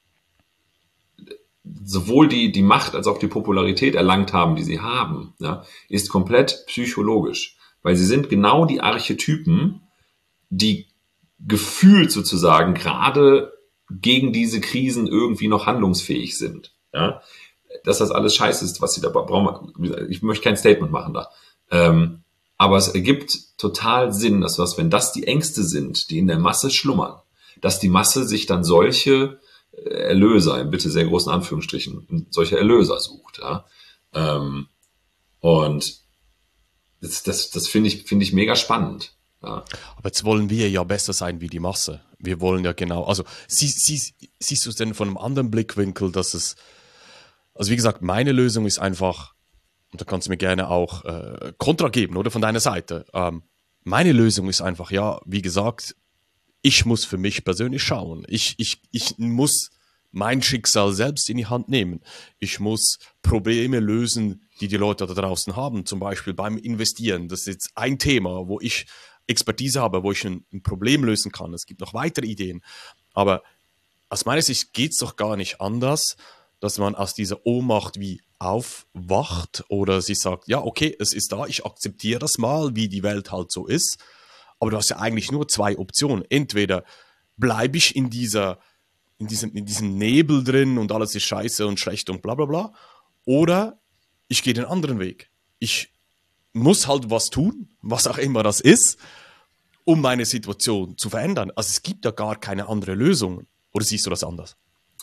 sowohl die, die Macht als auch die Popularität erlangt haben, die sie haben, ja, ist komplett psychologisch. Weil sie sind genau die Archetypen, die gefühlt sozusagen gerade gegen diese Krisen irgendwie noch handlungsfähig sind. Ja? Dass das alles scheiße ist, was sie da brauchen. Ich möchte kein Statement machen da. Ähm, aber es ergibt total Sinn, dass was, wenn das die Ängste sind, die in der Masse schlummern, dass die Masse sich dann solche Erlöser, in bitte sehr großen Anführungsstrichen, solche Erlöser sucht. Ja? Ähm, und das, das, das finde ich, finde ich mega spannend. Ja. Aber jetzt wollen wir ja besser sein wie die Masse. Wir wollen ja genau, also sie, sie, siehst du es denn von einem anderen Blickwinkel, dass es, also wie gesagt, meine Lösung ist einfach, und da kannst du mir gerne auch äh, Kontra geben, oder von deiner Seite. Ähm, meine Lösung ist einfach, ja, wie gesagt, ich muss für mich persönlich schauen. Ich, ich, ich muss mein Schicksal selbst in die Hand nehmen. Ich muss Probleme lösen, die die Leute da draußen haben, zum Beispiel beim Investieren. Das ist jetzt ein Thema, wo ich Expertise habe, wo ich ein, ein Problem lösen kann. Es gibt noch weitere Ideen. Aber aus meiner Sicht geht es doch gar nicht anders, dass man aus dieser Ohnmacht wie aufwacht oder sie sagt, ja, okay, es ist da, ich akzeptiere das mal, wie die Welt halt so ist. Aber du hast ja eigentlich nur zwei Optionen. Entweder bleibe ich in dieser in diesem, in diesem Nebel drin und alles ist scheiße und schlecht und bla bla bla. Oder ich gehe den anderen Weg. Ich muss halt was tun, was auch immer das ist, um meine Situation zu verändern. Also es gibt ja gar keine andere Lösung. Oder siehst du das anders?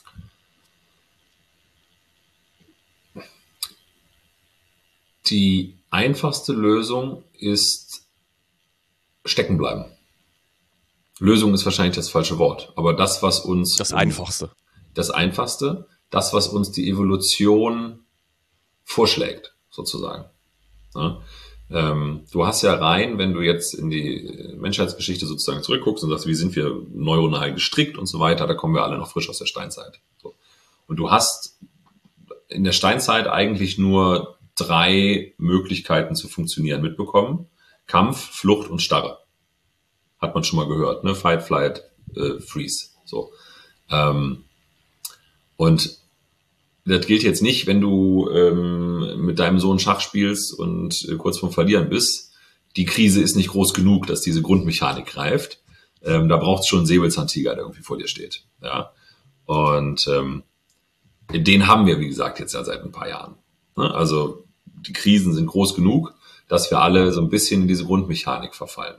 Die einfachste Lösung ist stecken bleiben. Lösung ist wahrscheinlich das falsche Wort, aber das, was uns... Das Einfachste. Das Einfachste, das, was uns die Evolution vorschlägt, sozusagen. Ja? Ähm, du hast ja rein, wenn du jetzt in die Menschheitsgeschichte sozusagen zurückguckst und sagst, wie sind wir neuronal gestrickt und so weiter, da kommen wir alle noch frisch aus der Steinzeit. So. Und du hast in der Steinzeit eigentlich nur drei Möglichkeiten zu funktionieren mitbekommen. Kampf, Flucht und Starre. Hat man schon mal gehört, ne? Fight, Flight, äh, Freeze. So. Ähm, und das gilt jetzt nicht, wenn du ähm, mit deinem Sohn Schach spielst und äh, kurz vorm Verlieren bist. Die Krise ist nicht groß genug, dass diese Grundmechanik greift. Ähm, da braucht es schon einen Säbelzahntiger, der irgendwie vor dir steht. Ja? Und ähm, den haben wir, wie gesagt, jetzt ja seit ein paar Jahren. Ne? Also die Krisen sind groß genug, dass wir alle so ein bisschen in diese Grundmechanik verfallen.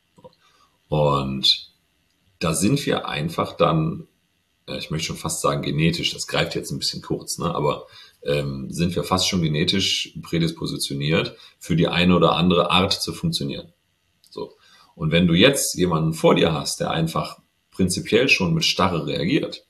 Und da sind wir einfach dann, ich möchte schon fast sagen genetisch, das greift jetzt ein bisschen kurz, ne? aber ähm, sind wir fast schon genetisch prädispositioniert, für die eine oder andere Art zu funktionieren. So. Und wenn du jetzt jemanden vor dir hast, der einfach prinzipiell schon mit Starre reagiert,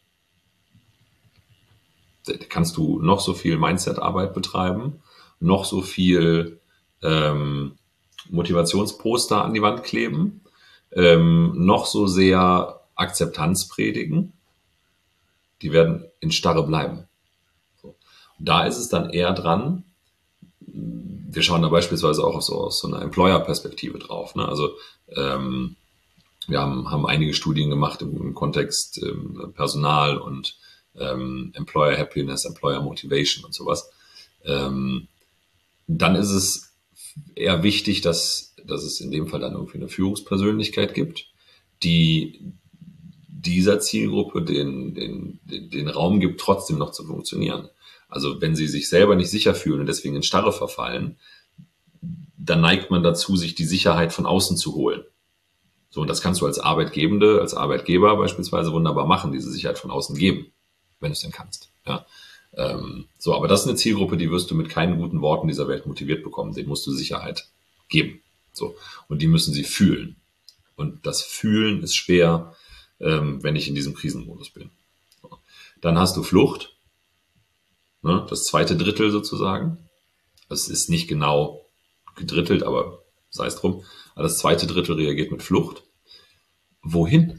da kannst du noch so viel Mindset-Arbeit betreiben, noch so viel ähm, Motivationsposter an die Wand kleben, ähm, noch so sehr Akzeptanz predigen, die werden in Starre bleiben. So. Da ist es dann eher dran, wir schauen da beispielsweise auch auf so, aus so einer Employer-Perspektive drauf. Ne? Also ähm, wir haben, haben einige Studien gemacht im, im Kontext ähm, Personal und ähm, Employer Happiness, Employer Motivation und sowas. Ähm, dann ist es eher wichtig, dass, dass es in dem Fall dann irgendwie eine Führungspersönlichkeit gibt, die dieser Zielgruppe den, den, den, den Raum gibt, trotzdem noch zu funktionieren. Also wenn sie sich selber nicht sicher fühlen und deswegen in Starre verfallen, dann neigt man dazu, sich die Sicherheit von außen zu holen. So, und das kannst du als Arbeitgebende, als Arbeitgeber beispielsweise wunderbar machen, diese Sicherheit von außen geben, wenn du es denn kannst. Ja. Ähm, so, aber das ist eine Zielgruppe, die wirst du mit keinen guten Worten dieser Welt motiviert bekommen. Denen musst du Sicherheit geben. So, und die müssen sie fühlen. Und das Fühlen ist schwer, ähm, wenn ich in diesem Krisenmodus bin. So. Dann hast du Flucht, ne, das zweite Drittel sozusagen. Das ist nicht genau gedrittelt, aber sei es drum. Aber das zweite Drittel reagiert mit Flucht. Wohin?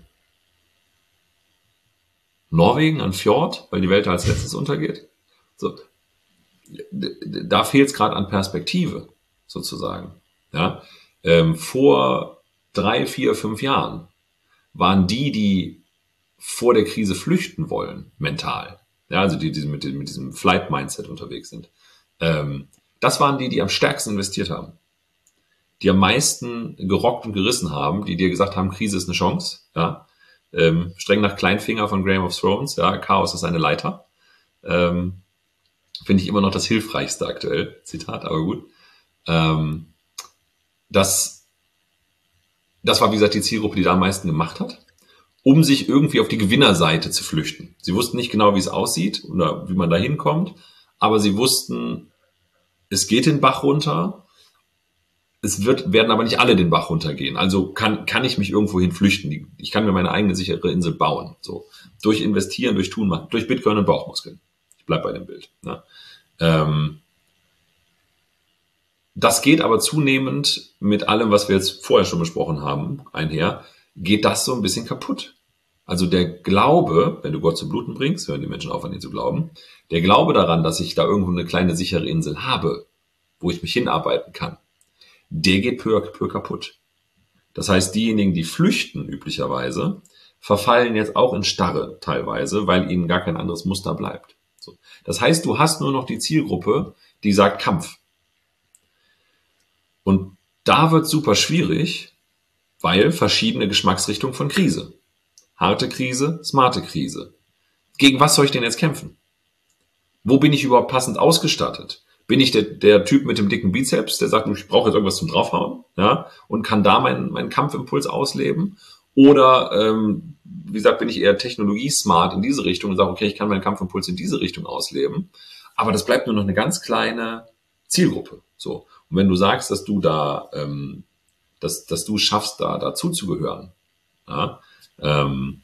Norwegen an Fjord, weil die Welt als letztes untergeht. So, da fehlt es gerade an Perspektive, sozusagen. Ja? Ähm, vor drei, vier, fünf Jahren waren die, die vor der Krise flüchten wollen, mental, ja, also die, die mit, mit diesem Flight-Mindset unterwegs sind, ähm, das waren die, die am stärksten investiert haben, die am meisten gerockt und gerissen haben, die dir gesagt haben, Krise ist eine Chance, ja, ähm, streng nach Kleinfinger von Game of Thrones, ja, Chaos ist eine Leiter, ähm, finde ich immer noch das Hilfreichste aktuell, Zitat, aber gut. Ähm, das, das war, wie gesagt, die Zielgruppe, die da am meisten gemacht hat, um sich irgendwie auf die Gewinnerseite zu flüchten. Sie wussten nicht genau, wie es aussieht oder wie man da hinkommt, aber sie wussten, es geht den Bach runter, es wird, werden aber nicht alle den Bach runtergehen. Also kann, kann ich mich irgendwo hin flüchten. Ich kann mir meine eigene sichere Insel bauen. So. Durch Investieren, durch Tun, machen, durch Bitcoin und Bauchmuskeln. Ich bleib bei dem Bild. Ne? Ähm, das geht aber zunehmend mit allem, was wir jetzt vorher schon besprochen haben, einher, geht das so ein bisschen kaputt. Also der Glaube, wenn du Gott zu bluten bringst, hören die Menschen auf, an ihn zu glauben, der Glaube daran, dass ich da irgendwo eine kleine sichere Insel habe, wo ich mich hinarbeiten kann, der geht peu à peu kaputt. Das heißt, diejenigen, die flüchten üblicherweise, verfallen jetzt auch in Starre teilweise, weil ihnen gar kein anderes Muster bleibt. So. Das heißt, du hast nur noch die Zielgruppe, die sagt Kampf. Und da wird super schwierig, weil verschiedene Geschmacksrichtungen von Krise. Harte Krise, smarte Krise. Gegen was soll ich denn jetzt kämpfen? Wo bin ich überhaupt passend ausgestattet? Bin ich der, der Typ mit dem dicken Bizeps, der sagt, ich brauche jetzt irgendwas zum Draufhauen, ja, und kann da meinen, meinen Kampfimpuls ausleben? Oder, ähm, wie gesagt, bin ich eher technologiesmart in diese Richtung und sage, okay, ich kann meinen Kampfimpuls in diese Richtung ausleben, aber das bleibt nur noch eine ganz kleine Zielgruppe. So. Und wenn du sagst, dass du da, ähm, dass, dass du schaffst, da dazuzugehören, ja, ähm,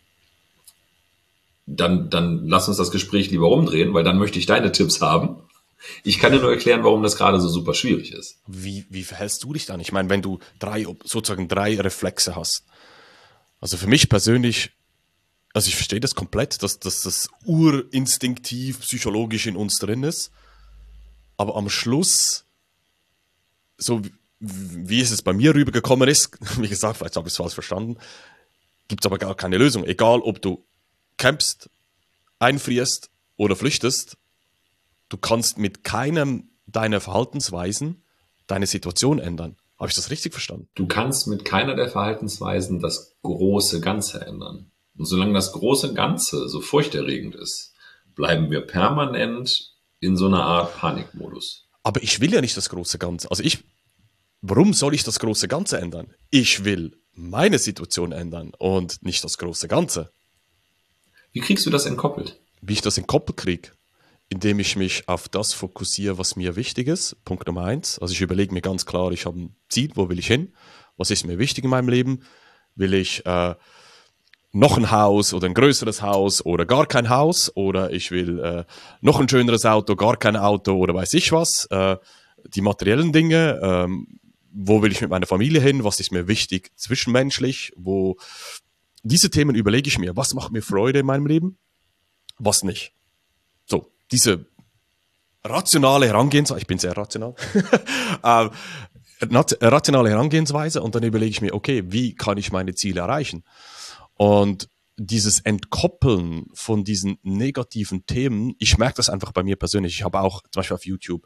dann, dann lass uns das Gespräch lieber rumdrehen, weil dann möchte ich deine Tipps haben. Ich kann dir nur erklären, warum das gerade so super schwierig ist. Wie, wie verhältst du dich dann? Ich meine, wenn du drei, sozusagen drei Reflexe hast. Also für mich persönlich, also ich verstehe das komplett, dass, dass das urinstinktiv, psychologisch in uns drin ist. Aber am Schluss, so wie, wie es bei mir rübergekommen ist, wie gesagt, vielleicht habe ich es falsch verstanden, gibt es aber gar keine Lösung. Egal, ob du campst, einfrierst oder flüchtest, du kannst mit keinem deiner Verhaltensweisen deine Situation ändern. Habe ich das richtig verstanden? Du kannst mit keiner der Verhaltensweisen das große Ganze ändern. Und solange das große Ganze so furchterregend ist, bleiben wir permanent in so einer Art Panikmodus. Aber ich will ja nicht das große Ganze. Also ich, warum soll ich das große Ganze ändern? Ich will meine Situation ändern und nicht das große Ganze. Wie kriegst du das entkoppelt? Wie ich das entkoppelt kriege? Indem ich mich auf das fokussiere, was mir wichtig ist. Punkt Nummer eins. Also ich überlege mir ganz klar, ich habe ein Ziel, wo will ich hin? Was ist mir wichtig in meinem Leben? Will ich äh, noch ein Haus oder ein größeres Haus oder gar kein Haus? Oder ich will äh, noch ein schöneres Auto, gar kein Auto oder weiß ich was? Äh, die materiellen Dinge. Ähm, wo will ich mit meiner Familie hin? Was ist mir wichtig zwischenmenschlich? Wo diese Themen überlege ich mir. Was macht mir Freude in meinem Leben? Was nicht? So. Diese rationale Herangehensweise, ich bin sehr rational, ähm, rationale Herangehensweise und dann überlege ich mir, okay, wie kann ich meine Ziele erreichen? Und dieses Entkoppeln von diesen negativen Themen, ich merke das einfach bei mir persönlich. Ich habe auch zum Beispiel auf YouTube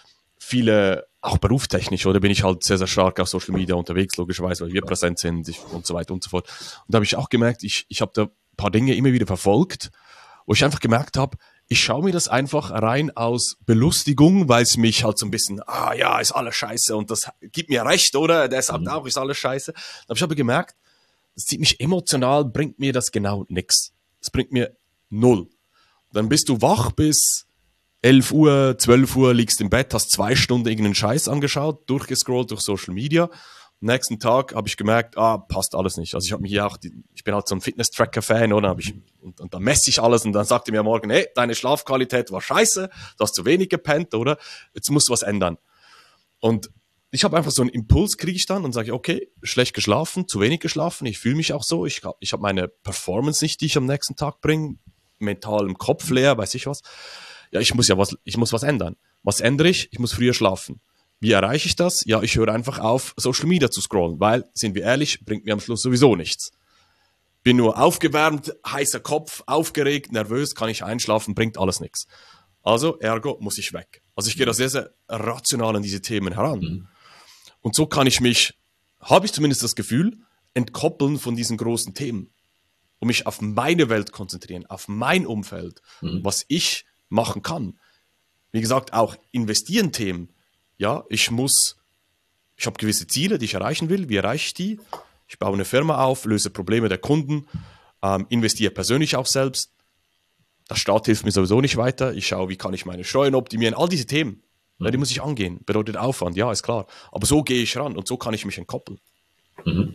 viele, auch berufstechnisch, oder bin ich halt sehr, sehr stark auf Social Media unterwegs, logischerweise, weil wir präsent sind ich, und so weiter und so fort. Und da habe ich auch gemerkt, ich, ich habe da ein paar Dinge immer wieder verfolgt, wo ich einfach gemerkt habe, ich schaue mir das einfach rein aus Belustigung, weil es mich halt so ein bisschen, ah ja, ist alles scheiße und das gibt mir recht, oder? Der sagt auch, ist alles scheiße. Da habe ich aber gemerkt, das zieht mich emotional, bringt mir das genau nix. Das bringt mir null. Dann bist du wach bis elf Uhr, zwölf Uhr, liegst im Bett, hast zwei Stunden irgendeinen Scheiß angeschaut, durchgescrollt durch Social Media. Am nächsten Tag habe ich gemerkt, ah, passt alles nicht. Also ich habe mich hier auch, die, ich bin halt so ein Fitness-Tracker-Fan, oder? Hab ich, und, und dann messe ich alles und dann sagte mir morgen, hey, deine Schlafqualität war scheiße, du hast zu wenig gepennt, oder? Jetzt musst du was ändern. Und ich habe einfach so einen Impuls, kriege ich dann und sage, okay, schlecht geschlafen, zu wenig geschlafen, ich fühle mich auch so, ich, ich habe meine Performance nicht, die ich am nächsten Tag bringe, mental im Kopf leer, weiß ich was. Ja, ich muss ja was, ich muss was ändern. Was ändere ich? Ich muss früher schlafen. Wie erreiche ich das? Ja, ich höre einfach auf, Social Media zu scrollen, weil, sind wir ehrlich, bringt mir am Schluss sowieso nichts. Bin nur aufgewärmt, heißer Kopf, aufgeregt, nervös, kann ich einschlafen, bringt alles nichts. Also, ergo, muss ich weg. Also ich gehe da sehr, sehr rational an diese Themen heran. Mhm. Und so kann ich mich, habe ich zumindest das Gefühl, entkoppeln von diesen großen Themen. Und mich auf meine Welt konzentrieren, auf mein Umfeld, mhm. was ich machen kann. Wie gesagt, auch investieren Themen. Ja, ich muss, ich habe gewisse Ziele, die ich erreichen will. Wie erreiche ich die? Ich baue eine Firma auf, löse Probleme der Kunden, ähm, investiere persönlich auch selbst. Der Staat hilft mir sowieso nicht weiter. Ich schaue, wie kann ich meine Steuern optimieren. All diese Themen, mhm. ja, die muss ich angehen. Bedeutet Aufwand, ja, ist klar. Aber so gehe ich ran und so kann ich mich entkoppeln. Mhm.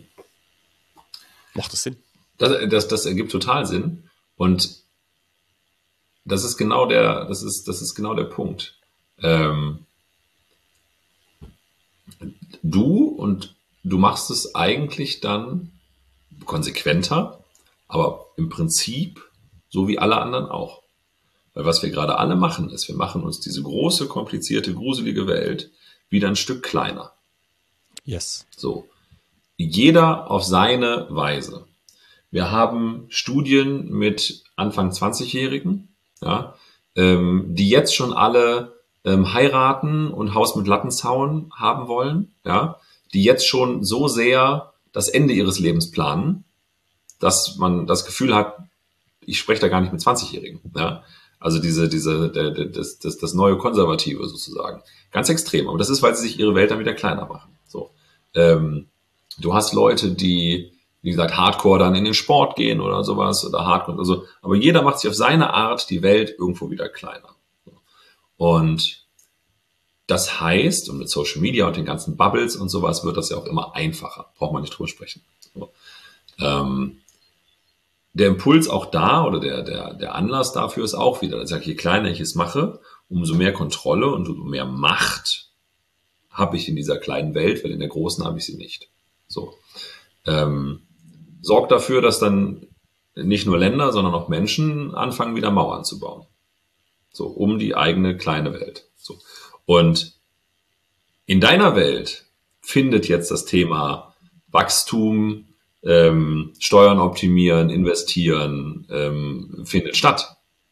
Macht das Sinn? Das, das, das ergibt total Sinn. Und das ist genau der, das ist, das ist genau der Punkt. Ähm, du und du machst es eigentlich dann konsequenter, aber im Prinzip so wie alle anderen auch. Weil was wir gerade alle machen, ist, wir machen uns diese große, komplizierte, gruselige Welt wieder ein Stück kleiner. Yes. So. Jeder auf seine Weise. Wir haben Studien mit Anfang zwanzigjährigen, ja, ähm, die jetzt schon alle ähm, heiraten und Haus mit Lattenzaun haben wollen, ja, die jetzt schon so sehr das Ende ihres Lebens planen, dass man das Gefühl hat, ich spreche da gar nicht mit zwanzigjährigen. Ja. Also diese, diese, der, der, das, das, das neue Konservative sozusagen. Ganz extrem. Aber das ist, weil sie sich ihre Welt dann wieder kleiner machen. So. Ähm, du hast Leute, die, wie gesagt, Hardcore dann in den Sport gehen oder sowas oder Hardcore, also, aber jeder macht sich auf seine Art die Welt irgendwo wieder kleiner. Und das heißt, und mit Social Media und den ganzen Bubbles und sowas wird das ja auch immer einfacher. Braucht man nicht drüber sprechen. So. Ähm, der Impuls auch da oder der, der, der Anlass dafür ist auch wieder, ich sage, je kleiner ich es mache, umso mehr Kontrolle und umso mehr Macht habe ich in dieser kleinen Welt, weil in der großen habe ich sie nicht. So. Ähm, sorgt dafür, dass dann nicht nur Länder, sondern auch Menschen anfangen, wieder Mauern zu bauen. So, um die eigene kleine Welt. So. Und in deiner Welt findet jetzt das Thema Wachstum, ähm, Steuern optimieren, investieren, ähm, findet statt.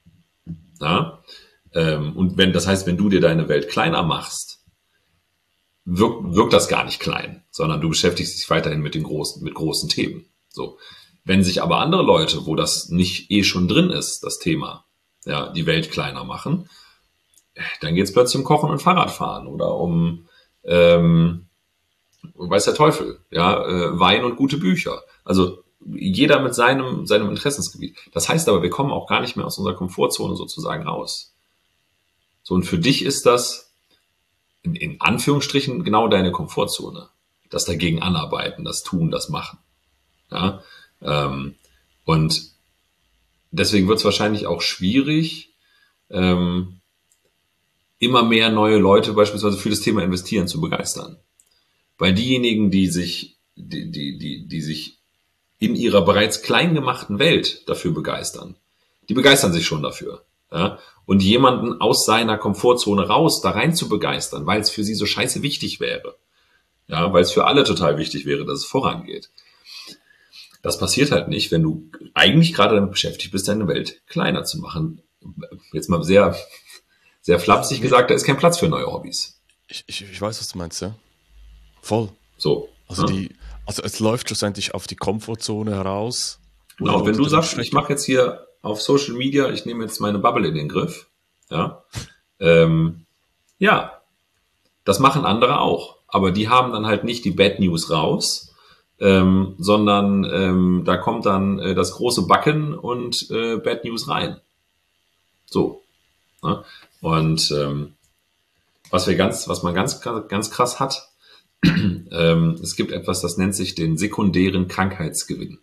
Ja? Ähm, und wenn, das heißt, wenn du dir deine Welt kleiner machst, wirkt, wirkt das gar nicht klein, sondern du beschäftigst dich weiterhin mit den großen, mit großen Themen. So. Wenn sich aber andere Leute, wo das nicht eh schon drin ist, das Thema, ja, die Welt kleiner machen, dann geht es plötzlich um Kochen und Fahrradfahren oder um, ähm, weiß der Teufel, ja, äh, Wein und gute Bücher. Also jeder mit seinem, seinem Interessensgebiet. Das heißt aber, wir kommen auch gar nicht mehr aus unserer Komfortzone sozusagen raus. So, und für dich ist das in, in Anführungsstrichen genau deine Komfortzone. Das dagegen anarbeiten, das tun, das machen. Ja, ähm, und deswegen wird es wahrscheinlich auch schwierig, ähm, immer mehr neue Leute beispielsweise für das Thema Investieren zu begeistern. Weil diejenigen, die sich, die, die, die, die sich in ihrer bereits klein gemachten Welt dafür begeistern, die begeistern sich schon dafür. Ja? Und jemanden aus seiner Komfortzone raus, da rein zu begeistern, weil es für sie so scheiße wichtig wäre. Ja, weil es für alle total wichtig wäre, dass es vorangeht. Das passiert halt nicht, wenn du eigentlich gerade damit beschäftigt bist, deine Welt kleiner zu machen. Jetzt mal sehr, sehr flapsig gesagt, da ist kein Platz für neue Hobbys. Ich, ich, ich weiß, was du meinst, ja. Voll. So. Also ja. die, also es läuft schlussendlich auf die Komfortzone heraus. Genau, wenn du sagst, ich mache jetzt hier auf Social Media, ich nehme jetzt meine Bubble in den Griff, ja, ähm, ja, das machen andere auch, aber die haben dann halt nicht die Bad News raus, ähm, sondern ähm, da kommt dann äh, das große Backen und äh, Bad News rein. So. Ne? Und ähm, was wir ganz, was man ganz, ganz krass hat, ähm, es gibt etwas, das nennt sich den sekundären Krankheitsgewinn.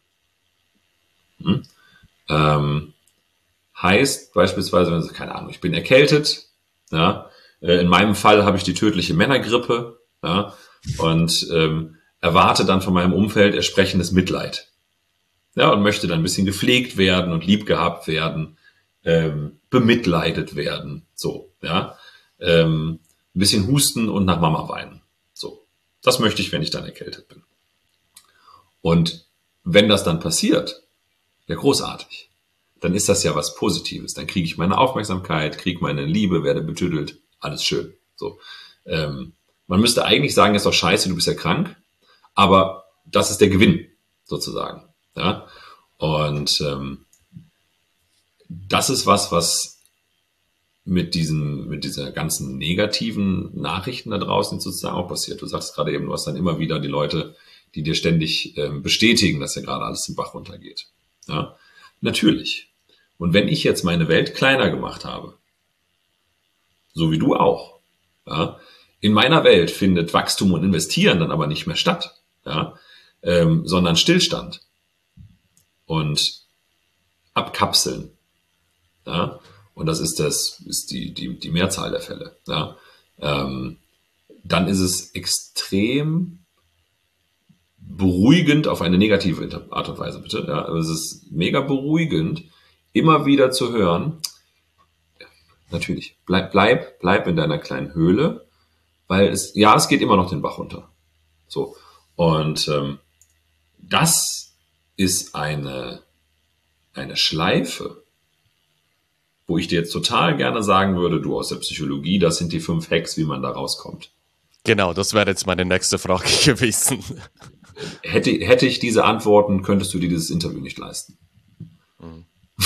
Hm? Ähm, heißt beispielsweise, wenn Sie, keine Ahnung, ich bin erkältet, ja, äh, in meinem Fall habe ich die tödliche Männergrippe, ja, und ähm, erwarte dann von meinem Umfeld entsprechendes Mitleid. Ja, und möchte dann ein bisschen gepflegt werden und lieb gehabt werden, ähm, bemitleidet werden, so, ja, ähm, ein bisschen husten und nach Mama weinen, so. Das möchte ich, wenn ich dann erkältet bin. Und wenn das dann passiert, ja, großartig, dann ist das ja was Positives. Dann kriege ich meine Aufmerksamkeit, kriege meine Liebe, werde betüdelt, alles schön. So, ähm, man müsste eigentlich sagen, ist doch scheiße, du bist ja krank, aber das ist der Gewinn sozusagen. Ja? Und ähm, das ist was, was mit diesen, mit dieser ganzen negativen Nachrichten da draußen sozusagen auch passiert. Du sagst gerade eben, du hast dann immer wieder die Leute, die dir ständig ähm, bestätigen, dass ja gerade alles den Bach runtergeht. Ja? Natürlich. Und wenn ich jetzt meine Welt kleiner gemacht habe, so wie du auch, ja, in meiner Welt findet Wachstum und Investieren dann aber nicht mehr statt, ja, ähm, sondern Stillstand und Abkapseln. Ja, und das ist das, ist die, die, die Mehrzahl der Fälle. Ja, ähm, dann ist es extrem beruhigend auf eine negative Art und Weise, bitte. Ja, aber es ist mega beruhigend, immer wieder zu hören, natürlich, bleib, bleib, bleib in deiner kleinen Höhle, weil es, ja, es geht immer noch den Bach runter. So. Und ähm, das ist eine, eine Schleife, wo ich dir jetzt total gerne sagen würde, du aus der Psychologie, das sind die fünf Hacks, wie man da rauskommt. Genau, das wäre jetzt meine nächste Frage gewesen. Hätte, hätte ich diese Antworten, könntest du dir dieses Interview nicht leisten. Mhm.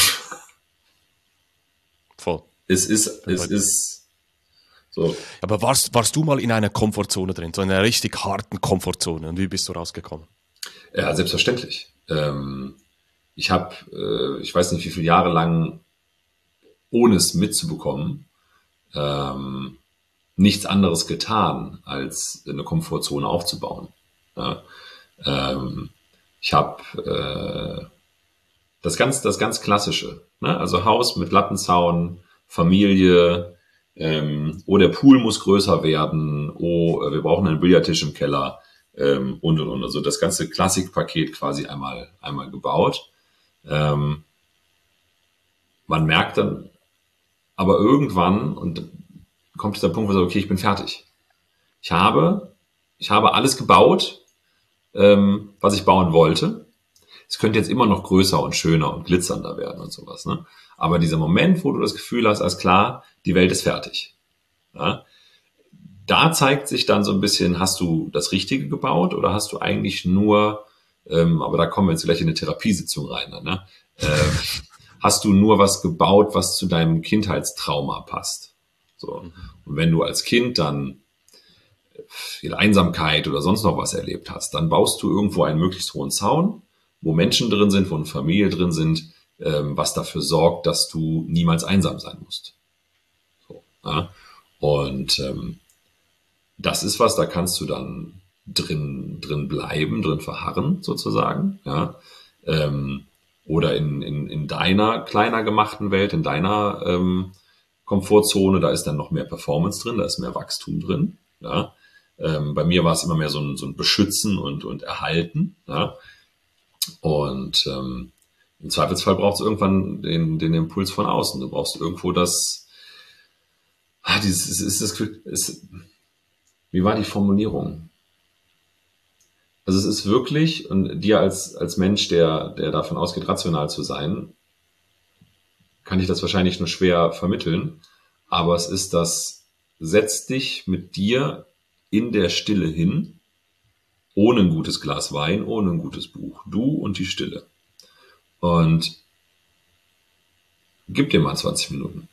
Voll. Es ist, es ist so. Aber warst, warst du mal in einer Komfortzone drin, so in einer richtig harten Komfortzone? Und wie bist du rausgekommen? Ja, selbstverständlich. Ähm, ich habe, äh, ich weiß nicht, wie viele Jahre lang, ohne es mitzubekommen, ähm, nichts anderes getan, als eine Komfortzone aufzubauen. Ja? Ähm, ich habe äh, das ganz, das ganz Klassische, ne? Also Haus mit Lattenzaun, Familie, ähm, oh, der Pool muss größer werden, oh, wir brauchen einen Billardtisch im Keller, ähm, und und und. Also das ganze Klassikpaket quasi einmal, einmal gebaut. Ähm, man merkt dann aber irgendwann, und kommt dieser Punkt, wo man sagt, okay, ich bin fertig. Ich habe, ich habe alles gebaut, ähm, was ich bauen wollte. Es könnte jetzt immer noch größer und schöner und glitzernder werden und sowas, ne? Aber dieser Moment, wo du das Gefühl hast, alles klar, die Welt ist fertig. Ja? Da zeigt sich dann so ein bisschen, hast du das Richtige gebaut oder hast du eigentlich nur, ähm, aber da kommen wir jetzt gleich in eine Therapiesitzung rein, ne? Ähm, hast du nur was gebaut, was zu deinem Kindheitstrauma passt. So. Und wenn du als Kind dann viel Einsamkeit oder sonst noch was erlebt hast, dann baust du irgendwo einen möglichst hohen Zaun, wo Menschen drin sind, wo eine Familie drin sind, ähm, was dafür sorgt, dass du niemals einsam sein musst. So, ja? Und ähm, das ist was, da kannst du dann drin, drin bleiben, drin verharren sozusagen, ja. Ähm, oder in, in, in deiner kleiner gemachten Welt, in deiner ähm, Komfortzone, da ist dann noch mehr Performance drin, da ist mehr Wachstum drin, ja. Ähm, bei mir war es immer mehr so ein, so ein Beschützen und, und Erhalten, ja. Und ähm, Im Zweifelsfall brauchst du irgendwann den, den Impuls von außen. Du brauchst irgendwo das, ah, dieses, ist das, ist, wie war die Formulierung? Also es ist wirklich, und dir als, als Mensch, der, der davon ausgeht, rational zu sein, kann ich das wahrscheinlich nur schwer vermitteln, aber es ist das, setz dich mit dir in der Stille hin, ohne ein gutes Glas Wein, ohne ein gutes Buch, du und die Stille. Und gib dir mal zwanzig Minuten.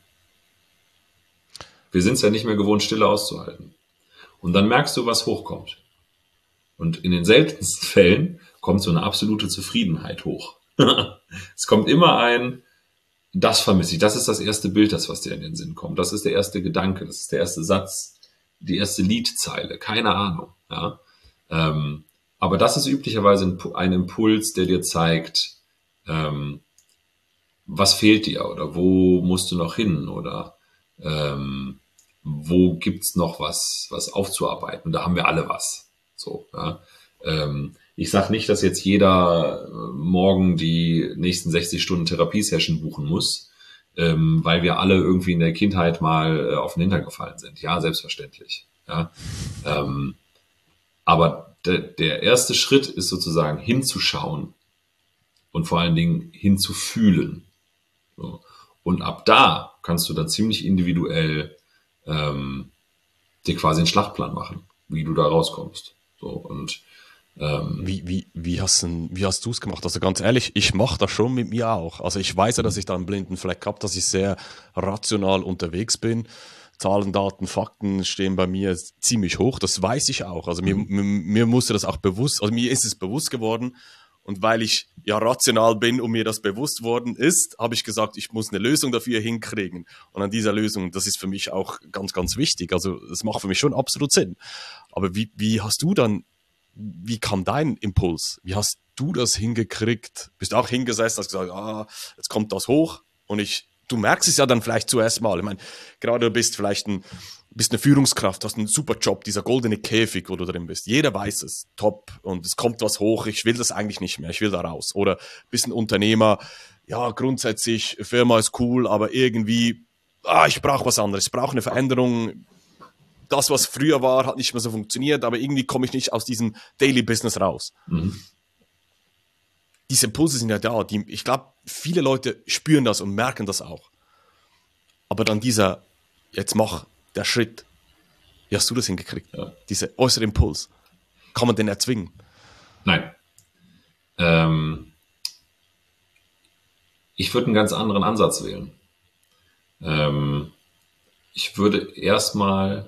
Wir sind es ja nicht mehr gewohnt, Stille auszuhalten. Und dann merkst du, was hochkommt. Und in den seltensten Fällen kommt so eine absolute Zufriedenheit hoch. Es kommt immer ein, das vermisse ich, das ist das erste Bild, das was dir in den Sinn kommt. Das ist der erste Gedanke, das ist der erste Satz, die erste Liedzeile, keine Ahnung. Ja? Ähm, aber das ist üblicherweise ein, ein Impuls, der dir zeigt, ähm, was fehlt dir oder wo musst du noch hin oder ähm, wo gibt's noch was, was aufzuarbeiten. Und da haben wir alle was. So, ja. ähm, ich sage nicht, dass jetzt jeder morgen die nächsten sechzig Stunden Therapiesession buchen muss, ähm, weil wir alle irgendwie in der Kindheit mal äh, auf den Hintern gefallen sind. Ja, selbstverständlich. Ja. Ähm, aber de, der erste Schritt ist sozusagen hinzuschauen und vor allen Dingen hinzufühlen. So. Und ab da kannst du dann ziemlich individuell ähm, dir quasi einen Schlachtplan machen, wie du da rauskommst. So, und ähm, Wie, wie, wie hast du wie hast du es gemacht? Also ganz ehrlich, ich mache das schon mit mir auch. Also ich weiß ja, dass ich da einen blinden Fleck habe, dass ich sehr rational unterwegs bin. Zahlen, Daten, Fakten stehen bei mir ziemlich hoch. Das weiß ich auch. Also mir, mir, mir musste das auch bewusst, also mir ist es bewusst geworden. Und weil ich ja rational bin und mir das bewusst worden ist, habe ich gesagt, ich muss eine Lösung dafür hinkriegen. Und an dieser Lösung, das ist für mich auch ganz, ganz wichtig. Also das macht für mich schon absolut Sinn. Aber wie, wie hast du dann, wie kam dein Impuls? Wie hast du das hingekriegt? Bist du auch hingesessen, hast gesagt, ah, jetzt kommt das hoch und ich, du merkst es ja dann vielleicht zuerst mal. Ich meine, gerade du bist vielleicht ein, bist eine Führungskraft, hast einen super Job, dieser goldene Käfig, wo du drin bist. Jeder weiß es, top, und es kommt was hoch, ich will das eigentlich nicht mehr, ich will da raus. Oder bist ein Unternehmer, ja, grundsätzlich, Firma ist cool, aber irgendwie, ah, ich brauche was anderes, ich brauche eine Veränderung. Das, was früher war, hat nicht mehr so funktioniert, aber irgendwie komme ich nicht aus diesem Daily Business raus. Mhm. Diese Impulse sind ja da, die, ich glaube, viele Leute spüren das und merken das auch. Aber dann dieser, jetzt mach, der Schritt, wie hast du das hingekriegt? Ja. Dieser äußere Impuls, kann man den erzwingen? Nein. Ähm, ich würde einen ganz anderen Ansatz wählen. Ähm, ich würde erstmal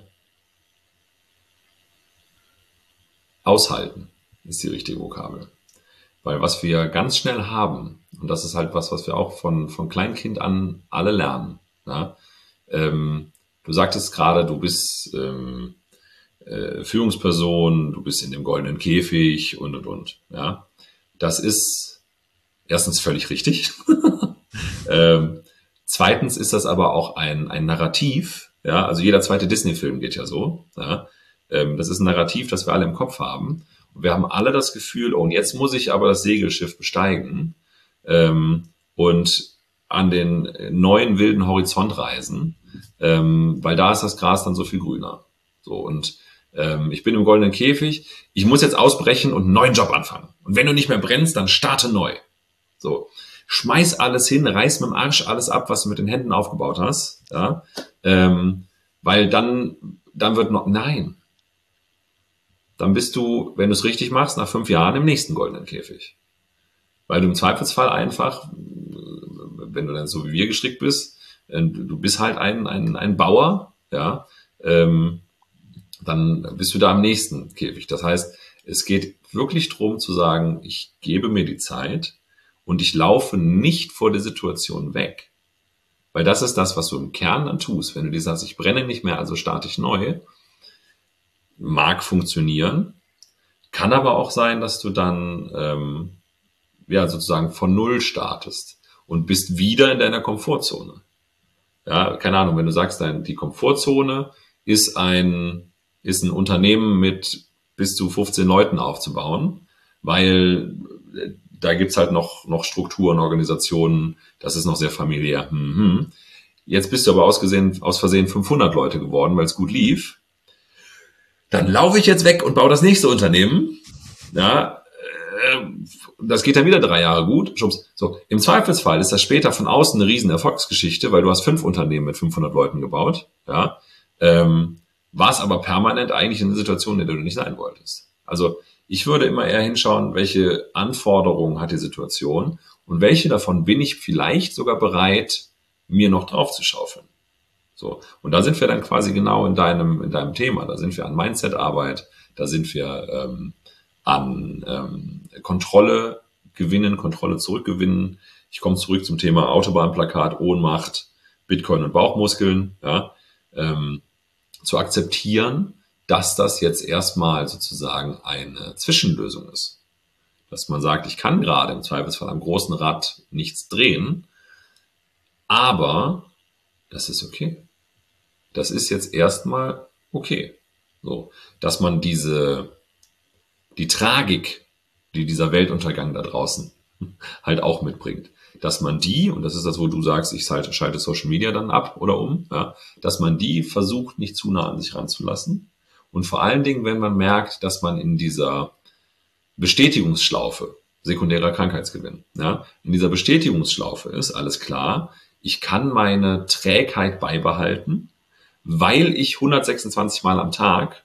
aushalten, ist die richtige Vokabel. Weil was wir ganz schnell haben, und das ist halt was, was wir auch von, von Kleinkind an alle lernen. Ja? Ähm, du sagtest gerade, du bist ähm, äh, Führungsperson, du bist in dem goldenen Käfig und, und, und. Ja? Das ist erstens völlig richtig. ähm, zweitens ist das aber auch ein, ein Narrativ. Ja? Also jeder zweite Disney-Film geht ja so. Ja? Ähm, das ist ein Narrativ, das wir alle im Kopf haben. Wir haben alle das Gefühl, oh, und jetzt muss ich aber das Segelschiff besteigen ähm, und an den neuen wilden Horizont reisen, ähm, weil da ist das Gras dann so viel grüner. So, und ähm, ich bin im goldenen Käfig, ich muss jetzt ausbrechen und einen neuen Job anfangen. Und wenn du nicht mehr brennst, dann starte neu. So, schmeiß alles hin, reiß mit dem Arsch alles ab, was du mit den Händen aufgebaut hast, ja, ähm, weil dann, dann wird noch, nein. Dann bist du, wenn du es richtig machst, nach fünf Jahren im nächsten goldenen Käfig. Weil du im Zweifelsfall einfach, wenn du dann so wie wir gestrickt bist, du bist halt ein, ein, ein Bauer, ja, ähm, dann bist du da im nächsten Käfig. Das heißt, es geht wirklich darum zu sagen, ich gebe mir die Zeit und ich laufe nicht vor der Situation weg. Weil das ist das, was du im Kern dann tust. Wenn du dir sagst, ich brenne nicht mehr, also starte ich neu, mag funktionieren, kann aber auch sein, dass du dann ähm, ja sozusagen von Null startest und bist wieder in deiner Komfortzone. Ja, keine Ahnung, wenn du sagst, dein, die Komfortzone ist ein, ist ein Unternehmen mit bis zu fünfzehn Leuten aufzubauen, weil da gibt's halt noch, noch Strukturen, Organisationen, das ist noch sehr familiär. Hm, hm. Jetzt bist du aber ausgesehen, aus Versehen fünfhundert Leute geworden, weil es gut lief. Dann laufe ich jetzt weg und baue das nächste Unternehmen. Ja, äh, das geht dann wieder drei Jahre gut. So, im Zweifelsfall ist das später von außen eine riesen Erfolgsgeschichte, weil du hast fünf Unternehmen mit fünfhundert Leuten gebaut. Ja, ähm, war es aber permanent eigentlich in einer Situation, in der du nicht sein wolltest. Also ich würde immer eher hinschauen, welche Anforderungen hat die Situation und welche davon bin ich vielleicht sogar bereit, mir noch drauf zu schaufeln. So. Und da sind wir dann quasi genau in deinem, in deinem Thema. Da sind wir an Mindset-Arbeit, da sind wir ähm, an ähm, Kontrolle gewinnen, Kontrolle zurückgewinnen. Ich komme zurück zum Thema Autobahnplakat, Ohnmacht, Bitcoin und Bauchmuskeln, ja, ähm, zu akzeptieren, dass das jetzt erstmal sozusagen eine Zwischenlösung ist. Dass man sagt, ich kann gerade im Zweifelsfall am großen Rad nichts drehen, aber das ist okay. Das ist jetzt erstmal okay. So, dass man diese, die Tragik, die dieser Weltuntergang da draußen halt auch mitbringt, dass man die, und das ist das, wo du sagst, ich schalte, schalte Social Media dann ab oder um, ja, dass man die versucht, nicht zu nah an sich ranzulassen. Und vor allen Dingen, wenn man merkt, dass man in dieser Bestätigungsschlaufe, sekundärer Krankheitsgewinn, ja, in dieser Bestätigungsschlaufe ist, alles klar, ich kann meine Trägheit beibehalten, weil ich hundertsechsundzwanzig Mal am Tag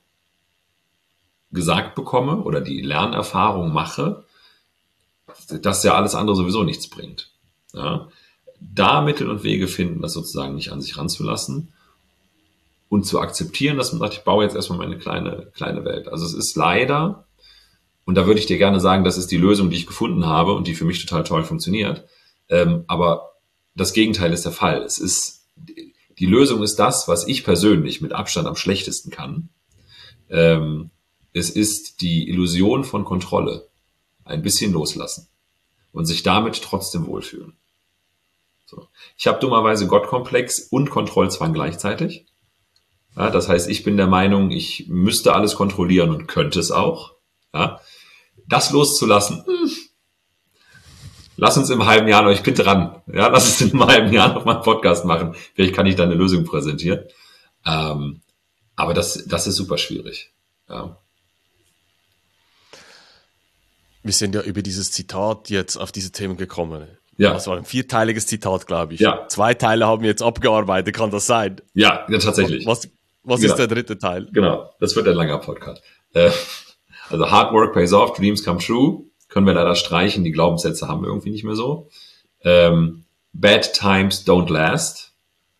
gesagt bekomme oder die Lernerfahrung mache, dass ja alles andere sowieso nichts bringt. Ja, da Mittel und Wege finden, das sozusagen nicht an sich ranzulassen und zu akzeptieren, dass man sagt, ich baue jetzt erstmal meine kleine, kleine Welt. Also es ist leider, und da würde ich dir gerne sagen, das ist die Lösung, die ich gefunden habe und die für mich total toll funktioniert, ähm, aber das Gegenteil ist der Fall. Es ist, die Lösung ist das, was ich persönlich mit Abstand am schlechtesten kann. Ähm, es ist die Illusion von Kontrolle. Ein bisschen loslassen und sich damit trotzdem wohlfühlen. So. Ich habe dummerweise Gottkomplex und Kontrollzwang gleichzeitig. Ja, das heißt, ich bin der Meinung, ich müsste alles kontrollieren und könnte es auch. Ja. Das loszulassen, hm. Lass uns im halben Jahr noch, ich bin dran, ja, lass uns in einem halben Jahr noch mal einen Podcast machen. Vielleicht kann ich da eine Lösung präsentieren. Ähm, aber das, das ist super schwierig. Ja. Wir sind ja über dieses Zitat jetzt auf diese Themen gekommen. Ja. Das war ein vierteiliges Zitat, glaube ich. Ja. Zwei Teile haben wir jetzt abgearbeitet, kann das sein? Ja, ja tatsächlich. Was, was genau. ist der dritte Teil? Genau, das wird ein langer Podcast. Äh, also Hard Work pays off, Dreams come true. Können wir leider streichen, die Glaubenssätze haben wir irgendwie nicht mehr so. Ähm, Bad times don't last.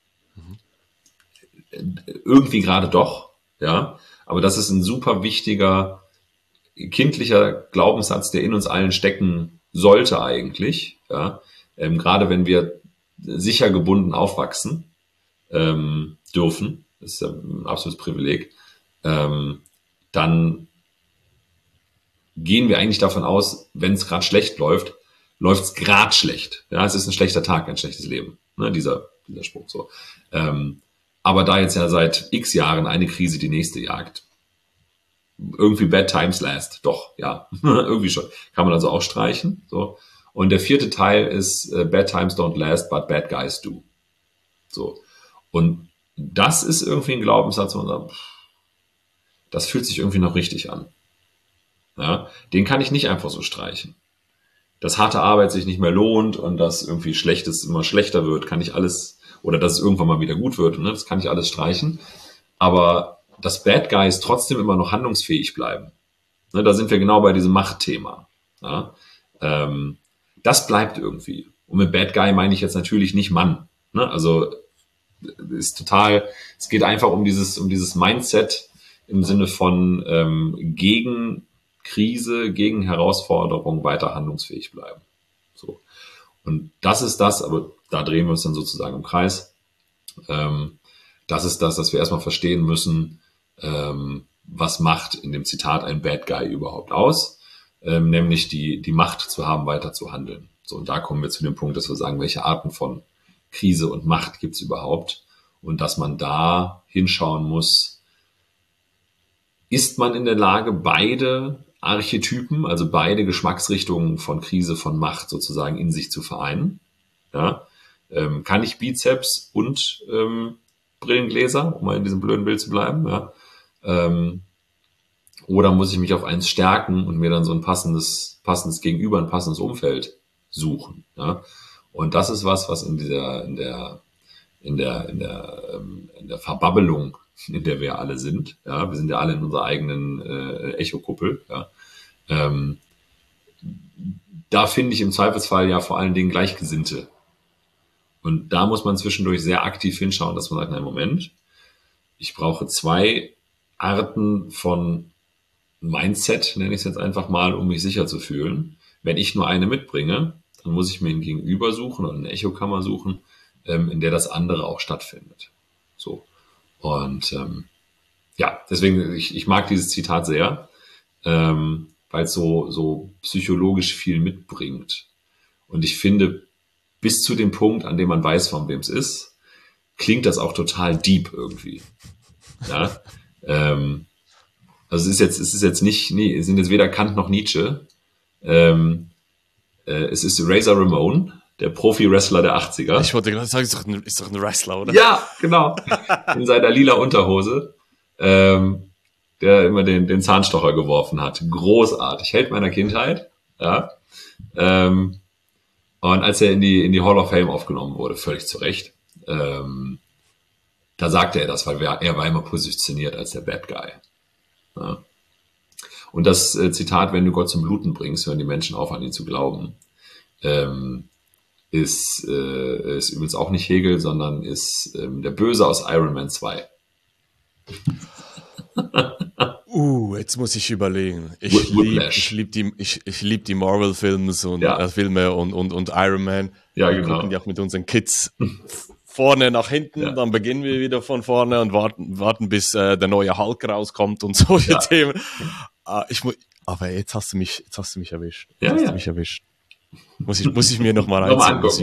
Mhm. Irgendwie gerade doch, ja. Aber das ist ein super wichtiger kindlicher Glaubenssatz, der in uns allen stecken sollte eigentlich, ja, ähm, gerade wenn wir sicher gebunden aufwachsen ähm, dürfen, das ist ja ein absolutes Privileg, ähm, dann gehen wir eigentlich davon aus, wenn es gerade schlecht läuft, läuft es gerade schlecht. Ja, es ist ein schlechter Tag, ein schlechtes Leben, ne, dieser, dieser Spruch so. Ähm, aber da jetzt ja seit x Jahren eine Krise die nächste jagt, irgendwie bad times last, doch, ja, irgendwie schon. Kann man also auch streichen. So. Und der vierte Teil ist uh, bad times don't last, but bad guys do. So. Und das ist irgendwie ein Glaubenssatz, wo man sagt, das fühlt sich irgendwie noch richtig an. Ja, den kann ich nicht einfach so streichen. Dass harte Arbeit sich nicht mehr lohnt und dass irgendwie Schlechtes immer schlechter wird, kann ich alles, oder dass es irgendwann mal wieder gut wird, ne, das kann ich alles streichen. Aber dass Bad Guys trotzdem immer noch handlungsfähig bleiben. Ne, da sind wir genau bei diesem Machtthema. Ja? Ähm, das bleibt irgendwie. Und mit Bad Guy meine ich jetzt natürlich nicht Mann. Ne? Also ist total, es geht einfach um dieses, um dieses Mindset im Sinne von ähm, gegen Krise, gegen Herausforderung weiter handlungsfähig bleiben. So. Und das ist das, aber da drehen wir uns dann sozusagen im Kreis. Ähm, das ist das, dass wir erstmal verstehen müssen, Ähm, was macht in dem Zitat ein Bad Guy überhaupt aus, ähm, nämlich die, die Macht zu haben, weiter zu handeln. So, und da kommen wir zu dem Punkt, dass wir sagen, welche Arten von Krise und Macht gibt es überhaupt und dass man da hinschauen muss, ist man in der Lage, beide Archetypen, also beide Geschmacksrichtungen von Krise, von Macht sozusagen in sich zu vereinen. Ja? Ähm, kann ich Bizeps und ähm, Brillengläser, um mal in diesem blöden Bild zu bleiben? Ja? Ähm, oder muss ich mich auf eins stärken und mir dann so ein passendes, passendes Gegenüber, ein passendes Umfeld suchen? Ja? Und das ist was, was in dieser, in der, in der, in der, ähm, in der Verbabbelung, in der wir alle sind, ja, wir sind ja alle in unserer eigenen äh, Echokuppel, ja, ähm, da finde ich im Zweifelsfall ja vor allen Dingen Gleichgesinnte. Und da muss man zwischendurch sehr aktiv hinschauen, dass man sagt, nein, Moment, ich brauche zwei Arten von Mindset, nenne ich es jetzt einfach mal, um mich sicher zu fühlen. Wenn ich nur eine mitbringe, dann muss ich mir ein Gegenüber suchen oder eine Echokammer suchen, ähm, in der das andere auch stattfindet. So. Und ähm, ja, deswegen, ich, ich mag dieses Zitat sehr, ähm, weil es so, so psychologisch viel mitbringt. Und ich finde, bis zu dem Punkt, an dem man weiß, von wem es ist, klingt das auch total deep irgendwie. Ja, ähm, also es ist jetzt, es ist jetzt nicht, nee, es sind jetzt weder Kant noch Nietzsche. Ähm, äh, es ist Razor Ramon, der Profi-Wrestler der achtziger. Ich wollte gerade sagen, ist doch, ein, ist doch ein Wrestler, oder? Ja, genau. In seiner lila Unterhose, ähm, der immer den, den Zahnstocher geworfen hat. Großartig. Held meiner Kindheit. Ja. Ähm, und als er in die, in die Hall of Fame aufgenommen wurde, völlig zu Recht, ähm, da sagte er das, weil er, er war immer positioniert als der Bad Guy. Ja. Und das äh, Zitat, wenn du Gott zum Bluten bringst, hören die Menschen auf, an ihn zu glauben, ähm, ist, äh, ist übrigens auch nicht Hegel, sondern ist ähm, der Böse aus Iron Man zwei. Uh, jetzt muss ich überlegen. Ich liebe ich lieb die, ich, ich lieb die Marvel-Films und, ja. äh, Filme und, und, und Iron Man. Ja, wir genau. gucken die auch mit unseren Kids vorne nach hinten, ja. Dann beginnen wir wieder von vorne und warten, warten bis äh, der neue Hulk rauskommt und solche ja. Themen. Uh, ich mu- aber jetzt hast du mich, jetzt hast du mich erwischt. Jetzt ja, hast ja. du mich erwischt. Muss ich, muss ich mir noch mal reinziehen.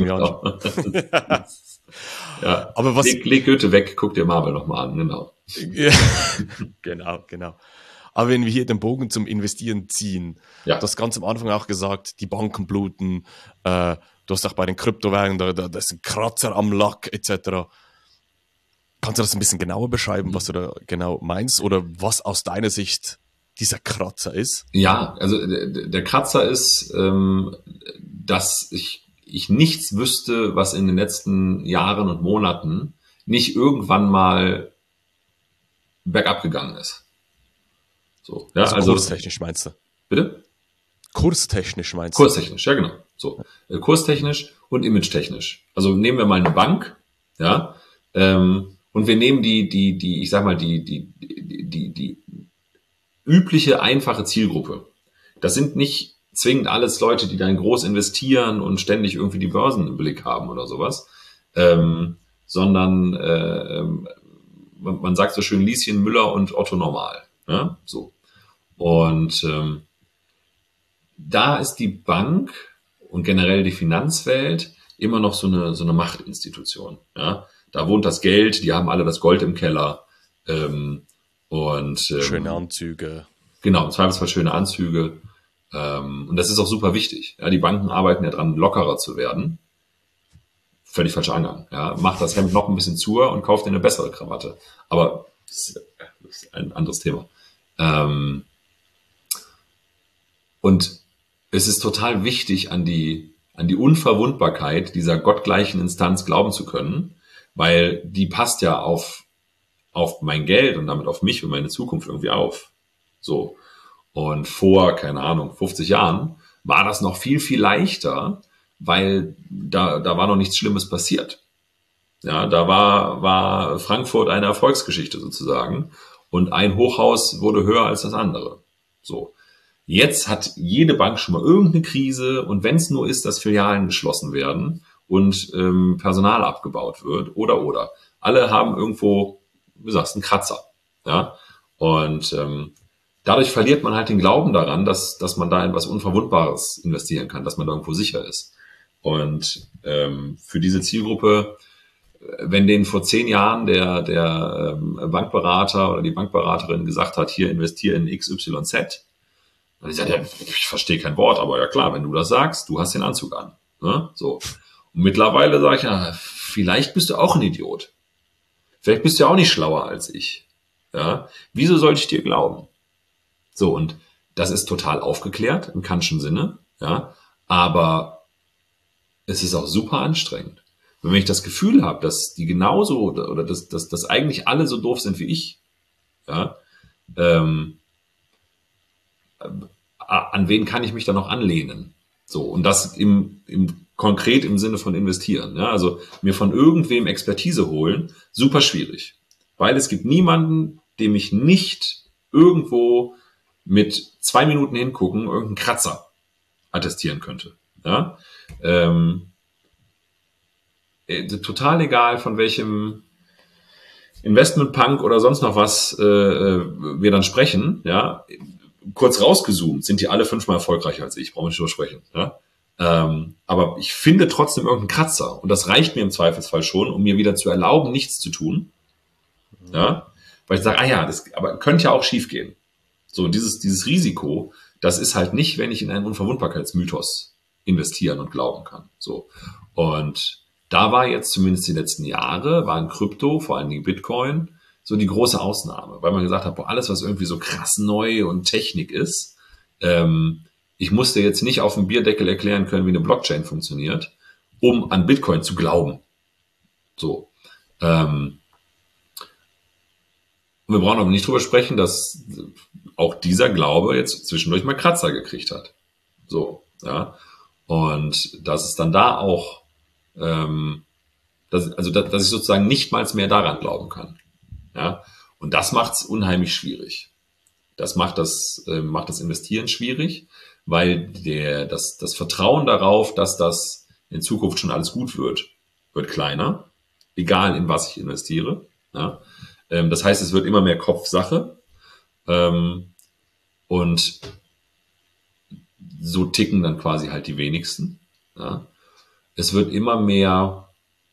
Ja. Aber was? Leg, leg Goethe weg, guck dir Marvel noch mal an, genau. Ja, genau, genau. Aber wenn wir hier den Bogen zum Investieren ziehen, ja. Du hast ganz am Anfang auch gesagt, die Banken bluten, äh, du hast auch bei den Kryptowährungen, da, da, da ist ein Kratzer am Lack et cetera. Kannst du das ein bisschen genauer beschreiben, was du da genau meinst oder was aus deiner Sicht dieser Kratzer ist? Ja, also der, der Kratzer ist, ähm, dass ich, ich nichts wüsste, was in den letzten Jahren und Monaten nicht irgendwann mal bergab gegangen ist. So, ja, also, also kurstechnisch meinst du? Bitte? Kurstechnisch meinst du? Kurstechnisch, ja genau. So, äh, kurstechnisch und imagetechnisch. Also nehmen wir mal eine Bank, ja, ähm, und wir nehmen die, die, die, ich sag mal die, die, die, die, die übliche einfache Zielgruppe. Das sind nicht zwingend alles Leute, die dann groß investieren und ständig irgendwie die Börsen im Blick haben oder sowas, ähm, sondern äh, man, man sagt so schön Lieschen Müller und Otto Normal. Ja, so. Und ähm, da ist die Bank und generell die Finanzwelt immer noch so eine, so eine Machtinstitution. Ja? Da wohnt das Geld, die haben alle das Gold im Keller. Ähm, und ähm, schöne Anzüge. Genau, im Zweifelsfall schöne Anzüge. Ähm, und das ist auch super wichtig. Ja? Die Banken arbeiten ja dran, lockerer zu werden. Völlig falscher Angang. Ja? Macht das Hemd noch ein bisschen zu und kauft dir eine bessere Krawatte. Aber das ist ein anderes Thema. Ähm, und es ist total wichtig, an die, an die Unverwundbarkeit dieser gottgleichen Instanz glauben zu können, weil die passt ja auf, auf mein Geld und damit auf mich und meine Zukunft irgendwie auf. So. Und vor, keine Ahnung, fünfzig Jahren war das noch viel, viel leichter, weil da, da war noch nichts Schlimmes passiert. Ja, da war, war Frankfurt eine Erfolgsgeschichte sozusagen. Und ein Hochhaus wurde höher als das andere. So. Jetzt hat jede Bank schon mal irgendeine Krise und wenn es nur ist, dass Filialen geschlossen werden und ähm, Personal abgebaut wird oder oder. Alle haben irgendwo, wie sagst du, einen Kratzer. Ja? Und ähm, dadurch verliert man halt den Glauben daran, dass, dass man da in was Unverwundbares investieren kann, dass man da irgendwo sicher ist. Und ähm, für diese Zielgruppe, wenn denen vor zehn Jahren der, der ähm, Bankberater oder die Bankberaterin gesagt hat, hier investiere in X Y Z, Und ich sage, ja, ich verstehe kein Wort, aber ja klar, wenn du das sagst, du hast den Anzug an. Ne? So. Und mittlerweile sage ich, ja, vielleicht bist du auch ein Idiot. Vielleicht bist du ja auch nicht schlauer als ich. Ja? Wieso sollte ich dir glauben? So, und das ist total aufgeklärt im Kantschen Sinne, ja, aber es ist auch super anstrengend. Wenn ich das Gefühl habe, dass die genauso oder, oder dass, dass, dass eigentlich alle so doof sind wie ich, ja, ähm, an wen kann ich mich da noch anlehnen? So, und das im, im konkret im Sinne von investieren. Ja? Also mir von irgendwem Expertise holen, super schwierig. Weil es gibt niemanden, dem ich nicht irgendwo mit zwei Minuten hingucken irgendeinen Kratzer attestieren könnte. Ja? Ähm, total egal, von welchem Investmentpunk oder sonst noch was äh, wir dann sprechen, ja, kurz rausgezoomt, sind die alle fünfmal erfolgreicher als ich, brauchen wir nicht drüber sprechen. Ja? Ähm, aber ich finde trotzdem irgendeinen Kratzer und das reicht mir im Zweifelsfall schon, um mir wieder zu erlauben, nichts zu tun. Ja? Weil ich sage, ah ja, das aber könnte ja auch schief gehen. So, dieses, dieses Risiko, das ist halt nicht, wenn ich in einen Unverwundbarkeitsmythos investieren und glauben kann. So. Und da war jetzt zumindest die letzten Jahre, waren Krypto, vor allen Dingen Bitcoin, so die große Ausnahme, weil man gesagt hat, boah, alles, was irgendwie so krass neu und Technik ist, ähm, ich musste jetzt nicht auf dem Bierdeckel erklären können, wie eine Blockchain funktioniert, um an Bitcoin zu glauben. So. Ähm, wir brauchen aber nicht drüber sprechen, dass auch dieser Glaube jetzt zwischendurch mal Kratzer gekriegt hat. So, ja. Und dass es dann da auch, ähm, dass, also dass, dass ich sozusagen nicht mal mehr daran glauben kann. Ja. Und das macht es unheimlich schwierig. Das macht das, äh, macht das Investieren schwierig, weil der, das, das Vertrauen darauf, dass das in Zukunft schon alles gut wird, wird kleiner, egal in was ich investiere. Ja. Ähm, das heißt, es wird immer mehr Kopfsache. Ähm, und so ticken dann quasi halt die wenigsten. Ja. Es wird immer mehr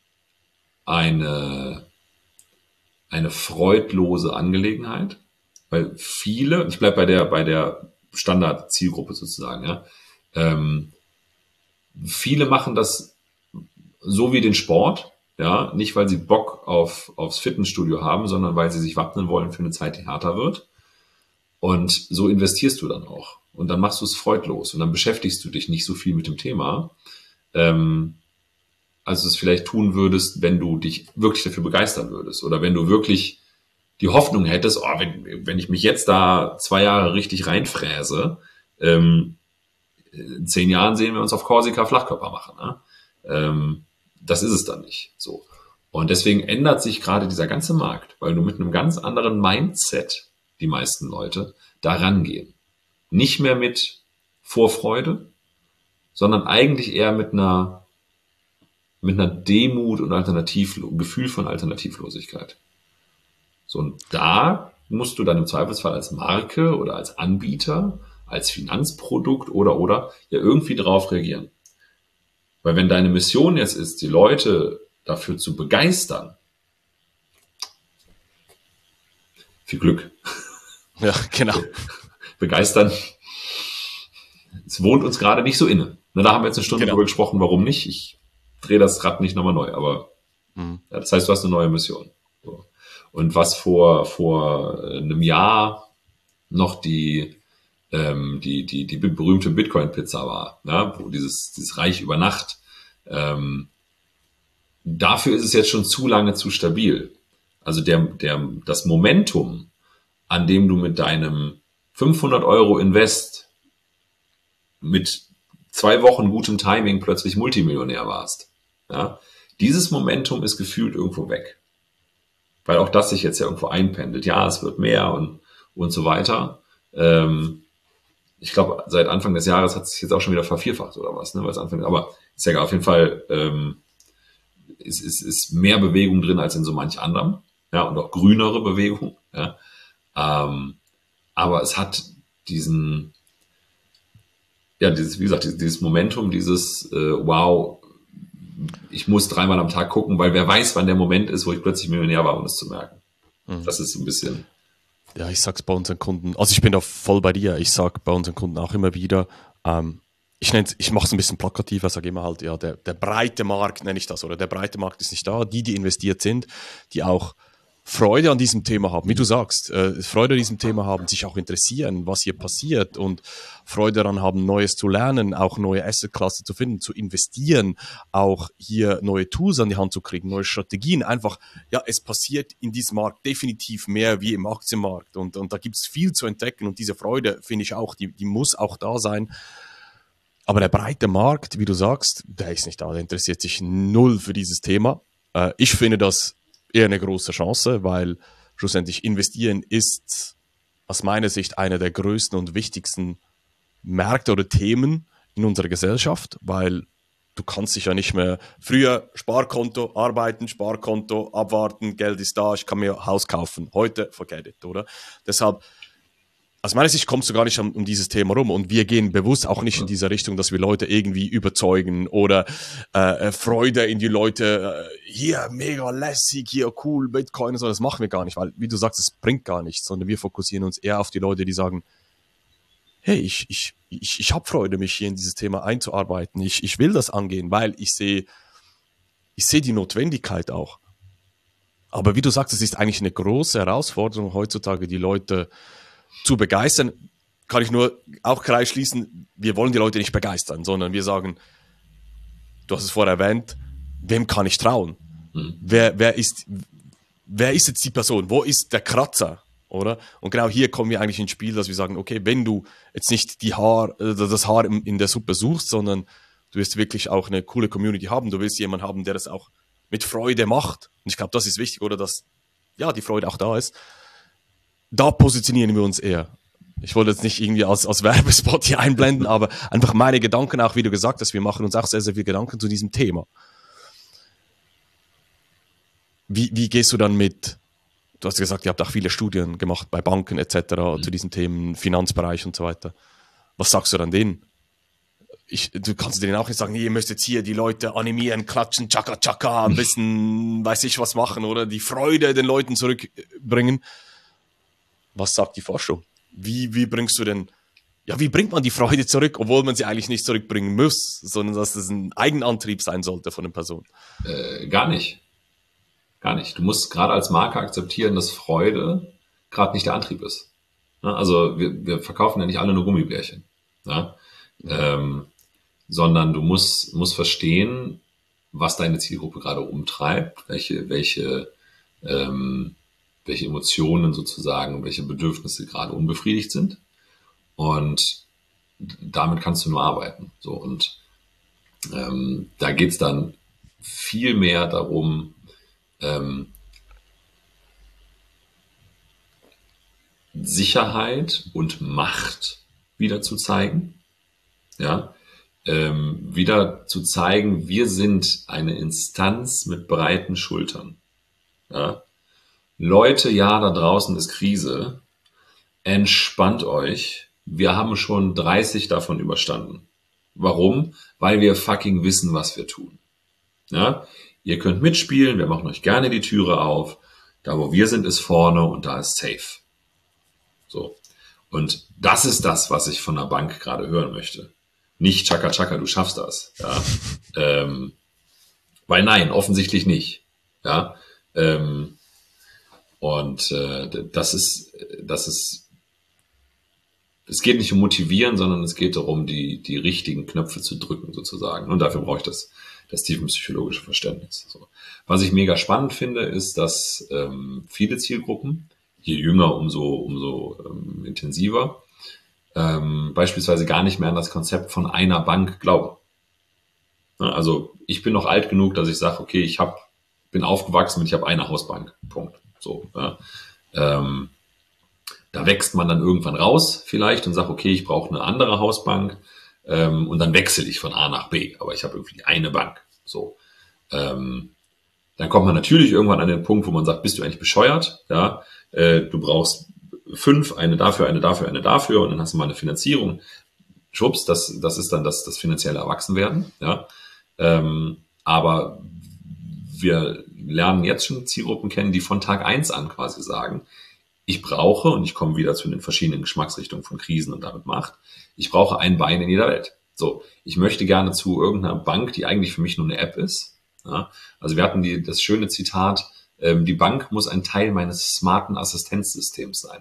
eine, eine freudlose Angelegenheit, weil viele, ich bleibe bei der, bei der Standard-Zielgruppe sozusagen, ja, ähm, viele machen das so wie den Sport, ja, nicht weil sie Bock auf, aufs Fitnessstudio haben, sondern weil sie sich wappnen wollen für eine Zeit, die härter wird. Und so investierst du dann auch. Und dann machst du es freudlos und dann beschäftigst du dich nicht so viel mit dem Thema, ähm, als du es vielleicht tun würdest, wenn du dich wirklich dafür begeistern würdest oder wenn du wirklich die Hoffnung hättest, oh, wenn, wenn ich mich jetzt da zwei Jahre richtig reinfräse, ähm, in zehn Jahren sehen wir uns auf Korsika Flachkörper machen. Ne? Ähm, das ist es dann nicht. So. Und deswegen ändert sich gerade dieser ganze Markt, weil du mit einem ganz anderen Mindset, die meisten Leute, da rangehen. Nicht mehr mit Vorfreude, sondern eigentlich eher mit einer, mit einer Demut und Alternativ, Gefühl von Alternativlosigkeit. So, und da musst du dann im Zweifelsfall als Marke oder als Anbieter, als Finanzprodukt oder, oder, ja irgendwie drauf reagieren. Weil wenn deine Mission jetzt ist, die Leute dafür zu begeistern, viel Glück. Ja, genau. Begeistern, es wohnt uns gerade nicht so inne. Na, da haben wir jetzt eine Stunde Genau. drüber gesprochen, warum nicht. Ich drehe das Rad nicht nochmal neu, aber Mhm. ja, das heißt, du hast eine neue Mission. So. Und was vor, vor einem Jahr noch die, ähm, die, die, die berühmte Bitcoin-Pizza war, ja, wo dieses, dieses Reich über Nacht, ähm, dafür ist es jetzt schon zu lange zu stabil. Also der, der, das Momentum, an dem du mit deinem fünfhundert Euro Invest mit zwei Wochen gutem Timing plötzlich Multimillionär warst. Ja, dieses Momentum ist gefühlt irgendwo weg. Weil auch das sich jetzt ja irgendwo einpendelt. Ja, es wird mehr und, und so weiter. Ähm, ich glaube, seit Anfang des Jahres hat es sich jetzt auch schon wieder vervierfacht oder was. Ne? Weil es Anfang, aber ist ja auf jeden Fall ähm, ist, ist, ist mehr Bewegung drin als in so manch anderem. Ja, und auch grünere Bewegung. Ja. Ähm, aber es hat diesen, ja, dieses, wie gesagt, dieses, dieses Momentum, dieses äh, wow, ich muss dreimal am Tag gucken, weil wer weiß, wann der Moment ist, wo ich plötzlich Millionär war, um es zu merken. Mhm. Das ist so ein bisschen Ja, ich sag's bei unseren Kunden, also ich bin da voll bei dir, ich sag bei unseren Kunden auch immer wieder, ähm, ich nenn's, ich mache es ein bisschen plakativer, sage immer halt, ja, der, der breite Markt nenne ich das, oder der breite Markt ist nicht da, die, die investiert sind, die auch Freude an diesem Thema haben, wie du sagst, äh, Freude an diesem Thema haben, sich auch interessieren, was hier passiert und Freude daran haben, Neues zu lernen, auch neue Assetklasse zu finden, zu investieren, auch hier neue Tools an die Hand zu kriegen, neue Strategien. Einfach, ja, es passiert in diesem Markt definitiv mehr wie im Aktienmarkt und, und da gibt es viel zu entdecken und diese Freude, finde ich auch, die, die muss auch da sein. Aber der breite Markt, wie du sagst, der ist nicht da, der interessiert sich null für dieses Thema. Äh, ich finde das eher eine große Chance, weil schlussendlich investieren ist aus meiner Sicht einer der größten und wichtigsten Märkte oder Themen in unserer Gesellschaft, weil du kannst dich ja nicht mehr früher Sparkonto, arbeiten, Sparkonto, abwarten, Geld ist da, ich kann mir Haus kaufen. Heute forget it, oder? Deshalb aus meiner Sicht kommst du gar nicht um, um dieses Thema rum und wir gehen bewusst auch nicht in diese Richtung, dass wir Leute irgendwie überzeugen oder äh, Freude in die Leute, äh, hier mega lässig, hier cool, Bitcoin und so, das machen wir gar nicht, weil wie du sagst, es bringt gar nichts, sondern wir fokussieren uns eher auf die Leute, die sagen, hey, ich, ich, ich, ich habe Freude, mich hier in dieses Thema einzuarbeiten, ich, ich will das angehen, weil ich sehe ich sehe die Notwendigkeit auch. Aber wie du sagst, es ist eigentlich eine große Herausforderung heutzutage, die Leute zu begeistern, kann ich nur auch Kreis schließen, wir wollen die Leute nicht begeistern, sondern wir sagen, du hast es vorher erwähnt, wem kann ich trauen? Mhm. Wer, wer, ist, wer ist jetzt die Person? Wo ist der Kratzer? Oder? Und genau hier kommen wir eigentlich ins Spiel, dass wir sagen, okay, wenn du jetzt nicht die Haar, das Haar in der Suppe suchst, sondern du wirst wirklich auch eine coole Community haben, du willst jemanden haben, der das auch mit Freude macht. Und ich glaube, das ist wichtig, oder? Dass ja, die Freude auch da ist. Da positionieren wir uns eher. Ich wollte jetzt nicht irgendwie als, als Werbespot hier einblenden, aber einfach meine Gedanken auch, wie du gesagt hast, wir machen uns auch sehr, sehr viele Gedanken zu diesem Thema. Wie, wie gehst du dann mit, du hast gesagt, ihr habt auch viele Studien gemacht bei Banken et cetera mhm. zu diesen Themen, Finanzbereich und so weiter. Was sagst du dann denen? Ich, du kannst denen auch nicht sagen, ihr müsst jetzt hier die Leute animieren, klatschen, tschakka, tschakka, ein bisschen, weiß ich was machen oder die Freude den Leuten zurückbringen. Was sagt die Forschung? Wie, wie bringst du denn, ja, wie bringt man die Freude zurück, obwohl man sie eigentlich nicht zurückbringen muss, sondern dass es ein Eigenantrieb sein sollte von der Person? Äh, gar nicht. Gar nicht. Du musst gerade als Marke akzeptieren, dass Freude gerade nicht der Antrieb ist. Ja, also wir, wir verkaufen ja nicht alle nur Gummibärchen. Ja? Ähm, sondern du musst, musst verstehen, was deine Zielgruppe gerade umtreibt, welche, welche, ähm, welche Emotionen sozusagen, welche Bedürfnisse gerade unbefriedigt sind. Und damit kannst du nur arbeiten. So, und ähm, da geht's dann viel mehr darum, ähm, Sicherheit und Macht wieder zu zeigen. Ja, ähm, wieder zu zeigen, wir sind eine Instanz mit breiten Schultern. Ja. Leute, ja, da draußen ist Krise. Entspannt euch. Wir haben schon dreißig davon überstanden. Warum? Weil wir fucking wissen, was wir tun. Ja? Ihr könnt mitspielen, wir machen euch gerne die Türe auf. Da, wo wir sind, ist vorne und da ist safe. So. Und das ist das, was ich von der Bank gerade hören möchte. Nicht tschakka tschakka, du schaffst das. Ja? ähm, weil nein, offensichtlich nicht. Ja. Ähm, Und äh, das ist, das ist, es geht nicht um motivieren, sondern es geht darum, die, die richtigen Knöpfe zu drücken, sozusagen. Und dafür brauche ich das, das tiefenpsychologische Verständnis. So. Was ich mega spannend finde, ist, dass ähm, viele Zielgruppen, je jünger, umso, umso ähm, intensiver, ähm, beispielsweise gar nicht mehr an das Konzept von einer Bank glauben. Also ich bin noch alt genug, dass ich sage, okay, ich hab, bin aufgewachsen und ich habe eine Hausbank. Punkt. So, ja. ähm, da wächst man dann irgendwann raus vielleicht und sagt, okay, ich brauche eine andere Hausbank ähm, und dann wechsle ich von A nach B, aber ich habe irgendwie eine Bank. So, ähm, dann kommt man natürlich irgendwann an den Punkt, wo man sagt, bist du eigentlich bescheuert? Ja, äh, du brauchst fünf, eine dafür, eine dafür, eine dafür und dann hast du mal eine Finanzierung. Schwupps, das, das ist dann das, das finanzielle Erwachsenwerden. Ja, ähm, aber wir lernen jetzt schon Zielgruppen kennen, die von Tag eins an quasi sagen, ich brauche, und ich komme wieder zu den verschiedenen Geschmacksrichtungen von Krisen und damit Macht, ich brauche ein Bein in jeder Welt. So, ich möchte gerne zu irgendeiner Bank, die eigentlich für mich nur eine App ist. Ja? Also wir hatten die, das schöne Zitat, ähm, die Bank muss ein Teil meines smarten Assistenzsystems sein.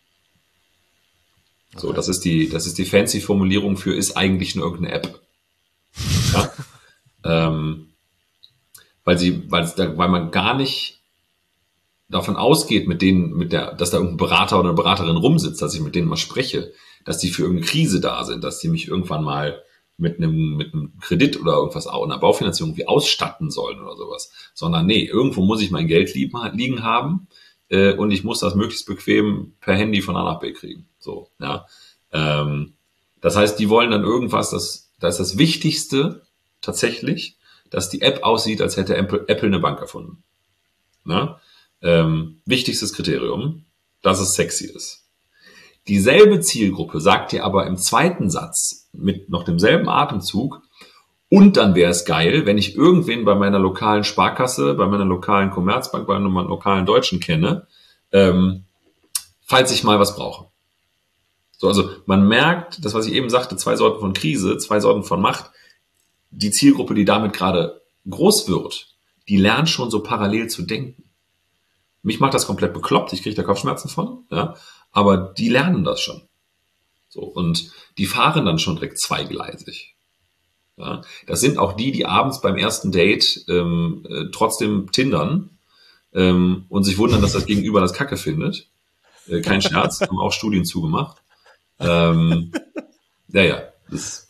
Okay. So, das ist die, das ist die fancy Formulierung für ist eigentlich nur irgendeine App. Ja? ähm, weil sie, weil, weil man gar nicht davon ausgeht, mit denen, mit der, dass da irgendein Berater oder eine Beraterin rumsitzt, dass ich mit denen mal spreche, dass die für irgendeine Krise da sind, dass die mich irgendwann mal mit einem, mit einem Kredit oder irgendwas, einer Baufinanzierung irgendwie ausstatten sollen oder sowas. Sondern nee, irgendwo muss ich mein Geld liegen haben äh, und ich muss das möglichst bequem per Handy von A nach B kriegen. So, ja. Ähm, das heißt, die wollen dann irgendwas, das, das ist das Wichtigste tatsächlich, dass die App aussieht, als hätte Apple, Apple eine Bank erfunden. Na? Ähm, wichtigstes Kriterium, dass es sexy ist. Dieselbe Zielgruppe sagt dir aber im zweiten Satz mit noch demselben Atemzug, und dann wäre es geil, wenn ich irgendwen bei meiner lokalen Sparkasse, bei meiner lokalen Commerzbank, bei meinem lokalen Deutschen kenne, ähm, falls ich mal was brauche. So, also man merkt, das, was ich eben sagte, zwei Sorten von Krise, zwei Sorten von Macht. Die Zielgruppe, die damit gerade groß wird, die lernt schon so parallel zu denken. Mich macht das komplett bekloppt, ich kriege da Kopfschmerzen von, ja, aber die lernen das schon. So, und die fahren dann schon direkt zweigleisig. Ja, das sind auch die, die abends beim ersten Date ähm, äh, trotzdem tindern ähm, und sich wundern, dass das Gegenüber das Kacke findet. Äh, kein Scherz, haben auch Studien zugemacht. Ähm, ja, ja, das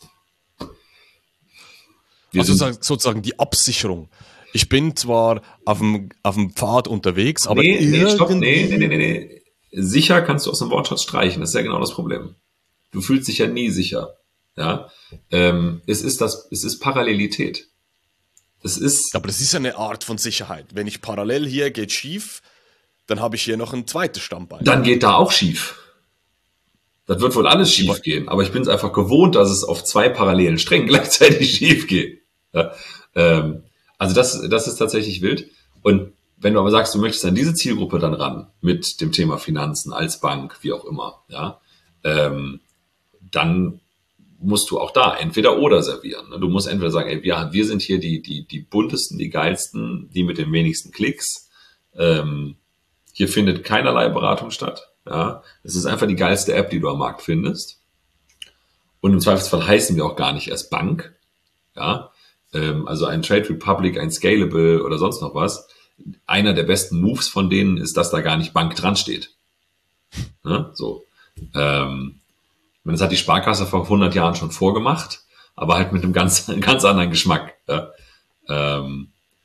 wir also sozusagen, sozusagen die Absicherung. Ich bin zwar auf dem, auf dem Pfad unterwegs, aber nee, nee, stopp, nee, nee, nee, nee. Sicher kannst du aus dem Wortschatz streichen. Das ist ja genau das Problem. Du fühlst dich ja nie sicher. Ja, ähm, es ist das, es ist Parallelität. Es ist. Aber das ist ja eine Art von Sicherheit. Wenn ich parallel hier geht schief, dann habe ich hier noch ein zweites Standbein. Dann geht da auch schief. Das wird wohl alles schief gehen. Aber ich bin es einfach gewohnt, dass es auf zwei parallelen Strängen gleichzeitig schief geht. Ja, ähm, also das, das ist tatsächlich wild. Und wenn du aber sagst, du möchtest an diese Zielgruppe dann ran mit dem Thema Finanzen als Bank, wie auch immer, ja, ähm, dann musst du auch da entweder oder servieren. Du musst entweder sagen, ey, wir, wir sind hier die, die, die buntesten, die geilsten, die mit den wenigsten Klicks. Ähm, hier findet keinerlei Beratung statt. Ja, es ist einfach die geilste App, die du am Markt findest. Und im Zweifelsfall heißen wir auch gar nicht erst Bank. Ja, ähm, also ein Trade Republic, ein Scalable oder sonst noch was. Einer der besten Moves von denen ist, dass da gar nicht Bank dran steht. Ja, so. Ähm, Das hat die Sparkasse vor hundert Jahren schon vorgemacht, aber halt mit einem ganz, ganz anderen Geschmack. Ja. Ähm,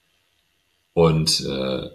und äh,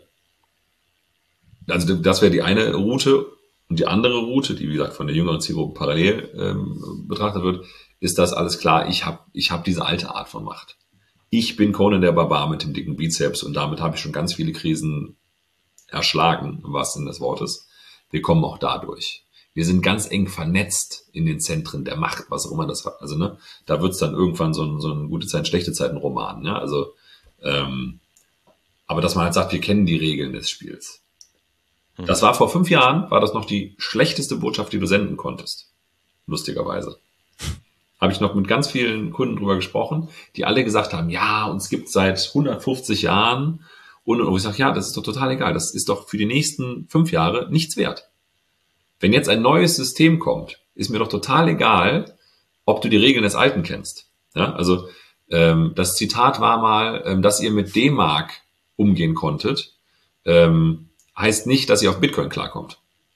also das wäre die eine Route. Und die andere Route, die wie gesagt von der jüngeren Zielgruppe parallel ähm, betrachtet wird, ist das alles klar, ich habe ich hab diese alte Art von Macht. Ich bin Conan der Barbar mit dem dicken Bizeps und damit habe ich schon ganz viele Krisen erschlagen, im wahrsten Sinne des Wortes. Wir kommen auch dadurch. Wir sind ganz eng vernetzt in den Zentren der Macht, was auch immer das war. Also, ne, da wird's dann irgendwann so ein, so ein gute Zeiten, schlechte Zeiten Roman, ne? Also, ähm, aber dass man halt sagt, wir kennen die Regeln des Spiels. Hm. Das war vor fünf Jahren, war das noch die schlechteste Botschaft, die du senden konntest. Lustigerweise. Habe ich noch mit ganz vielen Kunden drüber gesprochen, die alle gesagt haben, ja, uns gibt's seit hundertfünfzig Jahren. Und, und ich sage, ja, das ist doch total egal. Das ist doch für die nächsten fünf Jahre nichts wert. Wenn jetzt ein neues System kommt, ist mir doch total egal, ob du die Regeln des Alten kennst. Ja, also ähm, das Zitat war mal, ähm, dass ihr mit D-Mark umgehen konntet, ähm, heißt nicht, dass ihr auf Bitcoin klarkommt.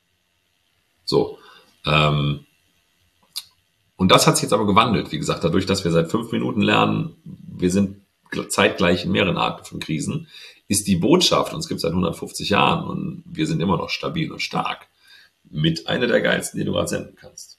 So. Ähm, und das hat sich jetzt aber gewandelt. Wie gesagt, dadurch, dass wir seit fünf Minuten lernen, wir sind zeitgleich in mehreren Arten von Krisen, ist die Botschaft, uns gibt es seit hundertfünfzig Jahren und wir sind immer noch stabil und stark, mit einer der geilsten, die du gerade senden kannst.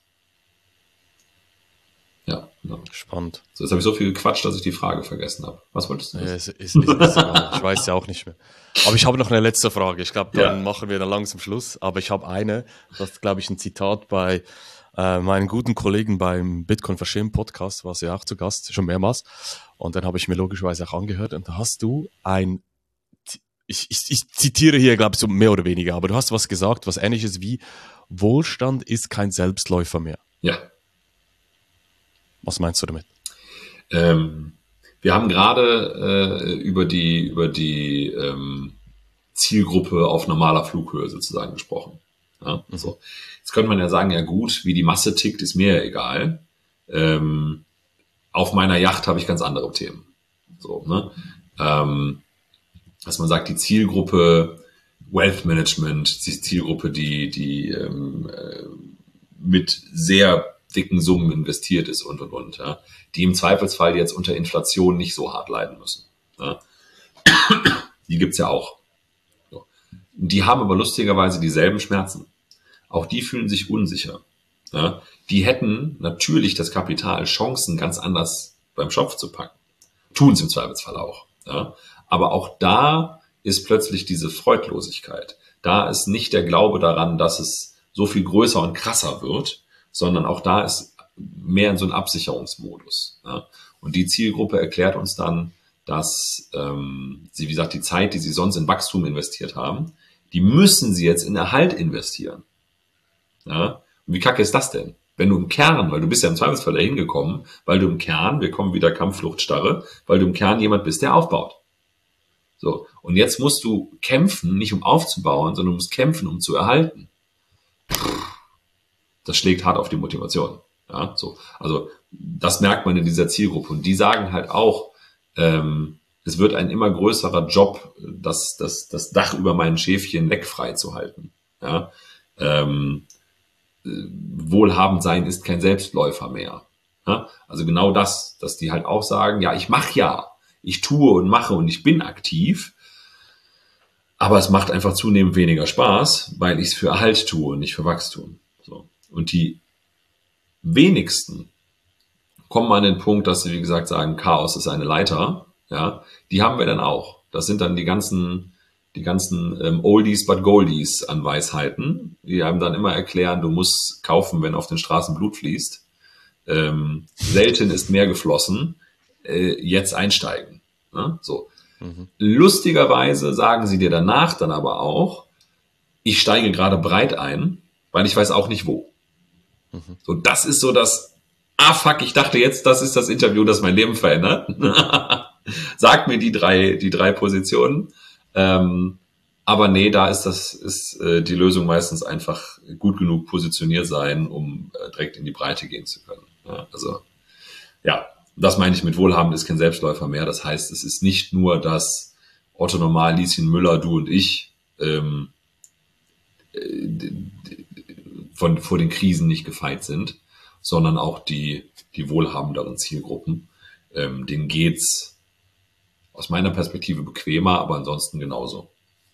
Ja, genau. Spannend. So, jetzt habe ich so viel gequatscht, dass ich die Frage vergessen habe. Was wolltest du? Ja, ist, ist, ist, ist, ich weiß ja auch nicht mehr. Aber ich habe noch eine letzte Frage. Ich glaube, dann ja. machen wir dann langsam Schluss. Aber ich habe eine, das ist, glaube ich, ein Zitat bei äh, meinen guten Kollegen beim Bitcoin Verstehen Podcast, war sie ja auch zu Gast, schon mehrmals. Und dann habe ich mir logischerweise auch angehört. Und da hast du ein ich, ich, ich zitiere hier, glaube ich, so mehr oder weniger, aber du hast was gesagt, was Ähnliches wie Wohlstand ist kein Selbstläufer mehr. Ja. Was meinst du damit? Ähm, wir haben gerade äh, über die, über die ähm, Zielgruppe auf normaler Flughöhe sozusagen gesprochen. Ja, mhm. So. Jetzt könnte man ja sagen, ja gut, wie die Masse tickt, ist mir ja egal. Ähm, auf meiner Yacht habe ich ganz andere Themen. So, ne? Ähm, dass man sagt, die Zielgruppe Wealth Management, die Zielgruppe, die, die ähm, äh, mit sehr dicken Summen investiert ist und, und, und, ja, die im Zweifelsfall jetzt unter Inflation nicht so hart leiden müssen. Ja. Die gibt's ja auch. So. Die haben aber lustigerweise dieselben Schmerzen. Auch die fühlen sich unsicher. Ja. Die hätten natürlich das Kapital, Chancen ganz anders beim Schopf zu packen. Tun es im Zweifelsfall auch. Ja. Aber auch da ist plötzlich diese Freudlosigkeit. Da ist nicht der Glaube daran, dass es so viel größer und krasser wird, sondern auch da ist mehr in so ein Absicherungsmodus. Ja. Und die Zielgruppe erklärt uns dann, dass ähm, sie, wie gesagt, die Zeit, die sie sonst in Wachstum investiert haben, die müssen sie jetzt in Erhalt investieren. Ja. Und wie kacke ist das denn? Wenn du im Kern, weil du bist ja im Zweifelsfall dahin gekommen, weil du im Kern, wir kommen wieder Kampf, Flucht, Starre, weil du im Kern jemand bist, der aufbaut. So. Und jetzt musst du kämpfen, nicht um aufzubauen, sondern du musst kämpfen, um zu erhalten. Das schlägt hart auf die Motivation. Ja, so. Also das merkt man in dieser Zielgruppe. Und die sagen halt auch, ähm, es wird ein immer größerer Job, das, das, das Dach über meinen Schäfchen leckfrei zu halten. Ja, ähm, wohlhabend sein ist kein Selbstläufer mehr. Ja, also genau das, dass die halt auch sagen, ja, ich mache ja, ich tue und mache und ich bin aktiv, aber es macht einfach zunehmend weniger Spaß, weil ich es für Erhalt tue und nicht für Wachstum. So. Und die wenigsten kommen an den Punkt, dass sie, wie gesagt, sagen, Chaos ist eine Leiter. Ja, die haben wir dann auch. Das sind dann die ganzen, die ganzen ähm, Oldies but Goldies an Weisheiten, die einem dann immer erklären, du musst kaufen, wenn auf den Straßen Blut fließt. Ähm, selten ist mehr geflossen. Äh, jetzt einsteigen. Ja, so. Mhm. Lustigerweise sagen sie dir danach dann aber auch, ich steige gerade breit ein, weil ich weiß auch nicht wo. Mhm. So, das ist so das, ah fuck, ich dachte jetzt, das ist das Interview, das mein Leben verändert. Sag mir die drei, die drei Positionen. Ähm, aber nee, da ist das, ist äh, die Lösung meistens einfach gut genug positioniert sein, um äh, direkt in die Breite gehen zu können. Ja, also, ja, das meine ich mit Wohlhabend ist kein Selbstläufer mehr. Das heißt, es ist nicht nur, dass Otto Normal, Lieschen Müller, du und ich ähm, von, vor den Krisen nicht gefeit sind, sondern auch die, die wohlhabenderen Zielgruppen. Ähm, denen geht's aus meiner Perspektive bequemer, aber ansonsten genauso.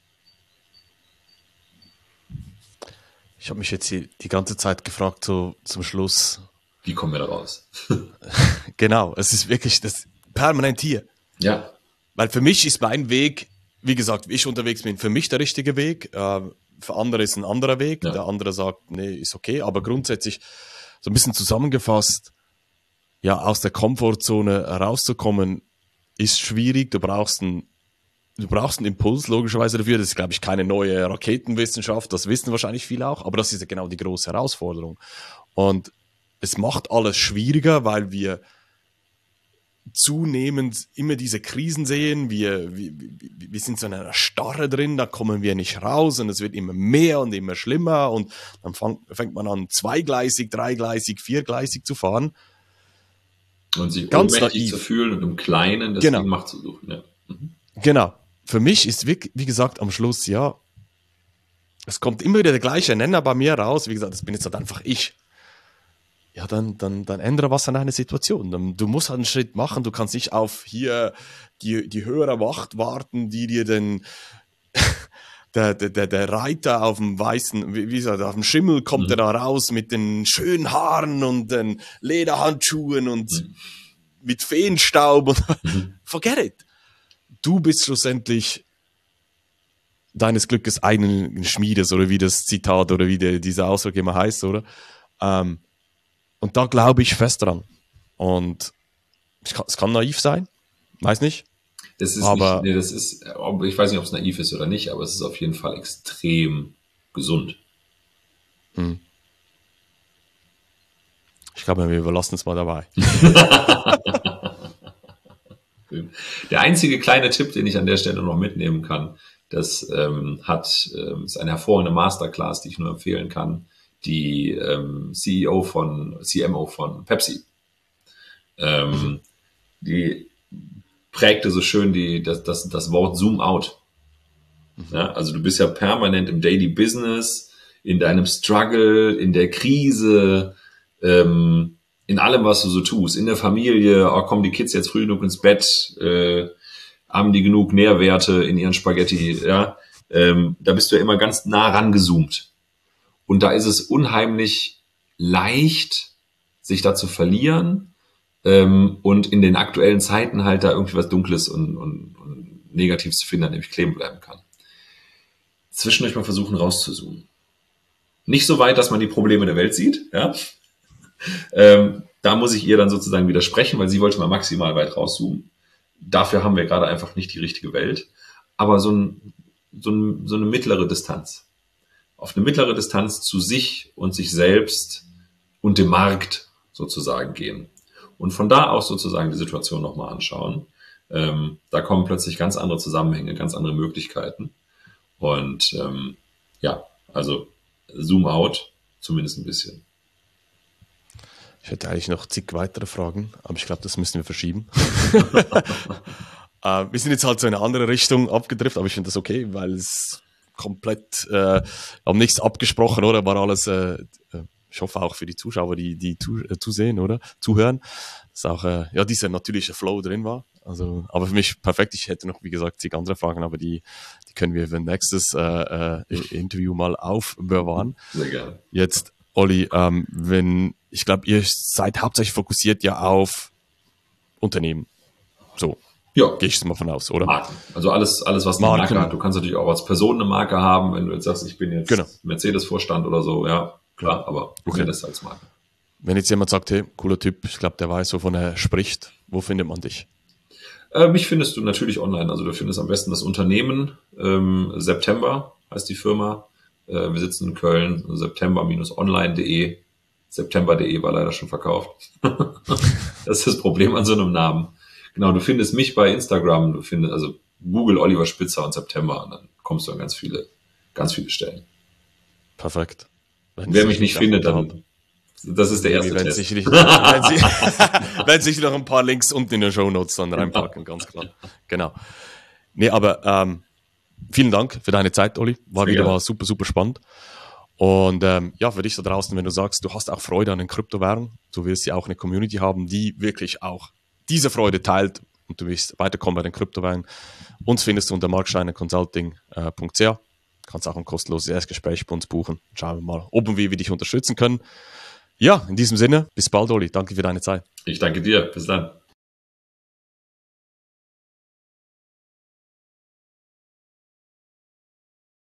Ich habe mich jetzt hier die ganze Zeit gefragt, so zum Schluss. Wie kommen wir da raus? Genau, es ist wirklich das permanent hier. Ja. Weil für mich ist mein Weg, wie gesagt, wie ich unterwegs bin, für mich der richtige Weg. Äh, für andere ist ein anderer Weg. Ja. Der andere sagt, nee, ist okay. Aber grundsätzlich, so ein bisschen zusammengefasst, ja, aus der Komfortzone rauszukommen, ist schwierig. Du brauchst einen, du brauchst einen Impuls, logischerweise dafür. Das ist, glaube ich, keine neue Raketenwissenschaft. Das wissen wahrscheinlich viele auch. Aber das ist ja genau die große Herausforderung. Und es macht alles schwieriger, weil wir zunehmend immer diese Krisen sehen. Wir, wir, wir sind so in einer Starre drin, da kommen wir nicht raus und es wird immer mehr und immer schlimmer und dann fang, fängt man an, zweigleisig, dreigleisig, viergleisig zu fahren. Und sich ganz ohnmächtig zu fühlen und im Kleinen das genau. Ding Macht zu suchen. Ja. Mhm. Genau. Für mich ist, wie, wie gesagt, am Schluss, ja, es kommt immer wieder der gleiche Nenner bei mir raus. Wie gesagt, das bin jetzt halt einfach ich. Ja, dann, dann, dann ändere was an einer Situation. Du musst halt einen Schritt machen. Du kannst nicht auf hier die, die höhere Wacht warten, die dir den, der, der, der Reiter auf dem weißen, wie, wie gesagt, auf dem Schimmel kommt mhm. er da raus mit den schönen Haaren und den Lederhandschuhen und mhm. mit Feenstaub und mhm. forget it. Du bist schlussendlich deines Glückes eigenen Schmiedes oder wie das Zitat oder wie der, dieser Ausdruck immer heißt, oder? Ähm, Und da glaube ich fest dran. Und es kann, es kann naiv sein, weiß nicht. Das ist aber nicht, nee, das ist, ich weiß nicht, ob es naiv ist oder nicht, aber es ist auf jeden Fall extrem gesund. Hm. Ich glaube, wir überlassen es mal dabei. Der einzige kleine Tipp, den ich an der Stelle noch mitnehmen kann, das ähm, hat ähm, ist eine hervorragende Masterclass, die ich nur empfehlen kann. Die ähm, C E O von C M O von Pepsi, ähm, mhm. die prägte so schön die das das das Wort Zoom out. Mhm. Ja, also du bist ja permanent im Daily Business, in deinem Struggle, in der Krise. Ähm, in allem, was du so tust, in der Familie, oh, kommen die Kids jetzt früh genug ins Bett, äh, haben die genug Nährwerte in ihren Spaghetti, ja, ähm, da bist du ja immer ganz nah rangezoomt. Und da ist es unheimlich leicht, sich da zu verlieren ähm, und in den aktuellen Zeiten halt da irgendwie was Dunkles und, und, und Negatives zu finden, an dem ich kleben bleiben kann. Zwischendurch mal versuchen rauszuzoomen. Nicht so weit, dass man die Probleme der Welt sieht, ja, Ähm, da muss ich ihr dann sozusagen widersprechen, weil sie wollte mal maximal weit rauszoomen. Dafür haben wir gerade einfach nicht die richtige Welt. Aber so, ein, so, ein, so eine mittlere Distanz. Auf eine mittlere Distanz zu sich und sich selbst und dem Markt sozusagen gehen. Und von da aus sozusagen die Situation nochmal anschauen. Ähm, da kommen plötzlich ganz andere Zusammenhänge, ganz andere Möglichkeiten. Und ähm, ja, also Zoom out, zumindest ein bisschen. Ich hätte eigentlich noch zig weitere Fragen, aber ich glaube, das müssen wir verschieben. äh, wir sind jetzt halt so in eine andere Richtung abgedriftet, aber ich finde das okay, weil es komplett, äh, haben nichts abgesprochen, oder? War alles, äh, ich hoffe auch für die Zuschauer, die, die zu, äh, zusehen, oder? Zuhören, dass auch, äh, ja, dieser natürliche Flow drin war. Also, aber für mich perfekt. Ich hätte noch, wie gesagt, zig andere Fragen, aber die, die können wir für ein nächstes äh, äh, Interview mal aufbewahren. Sehr gerne. Jetzt, Olli, ähm, wenn, ich glaube, ihr seid hauptsächlich fokussiert ja auf Unternehmen. So. Ja. Gehe ich mal von aus, oder? Marken. Also alles, alles, was eine Marke hat. Du kannst natürlich auch als Person eine Marke haben, wenn du jetzt sagst, ich bin jetzt genau. Mercedes-Vorstand oder so, ja, klar, aber du okay. das als Marke. Wenn jetzt jemand sagt, hey, cooler Typ, ich glaube, der weiß, wovon er spricht, wo findet man dich? Äh, mich findest du natürlich online. Also du findest am besten das Unternehmen. Ähm, September heißt die Firma. Äh, wir sitzen in Köln, september Bindestrich online Punkt de. september Punkt de war leider schon verkauft. Das ist das Problem an so einem Namen. Genau, du findest mich bei Instagram, du findest, also Google Oliver Spitzer und September und dann kommst du an ganz viele, ganz viele Stellen. Perfekt. Wenn Wer mich nicht findet, dann, das ist der erste wenn Test. Sich nicht, wenn, sich, wenn sich noch ein paar Links unten in den Shownotes dann reinpacken, ganz klar. Genau. Nee, aber ähm, vielen Dank für deine Zeit, Olli. War Sehr wieder gerne. Mal super, super spannend. Und ähm, ja, für dich da draußen, wenn du sagst, du hast auch Freude an den Kryptowährungen, du willst ja auch eine Community haben, die wirklich auch diese Freude teilt und du willst weiterkommen bei den Kryptowährungen, uns findest du unter marksteiner consulting punkt c h. Kannst auch ein kostenloses Erstgespräch bei uns buchen. Schauen wir mal, ob und wie wir dich unterstützen können. Ja, in diesem Sinne, bis bald, Olli. Danke für deine Zeit. Ich danke dir. Bis dann.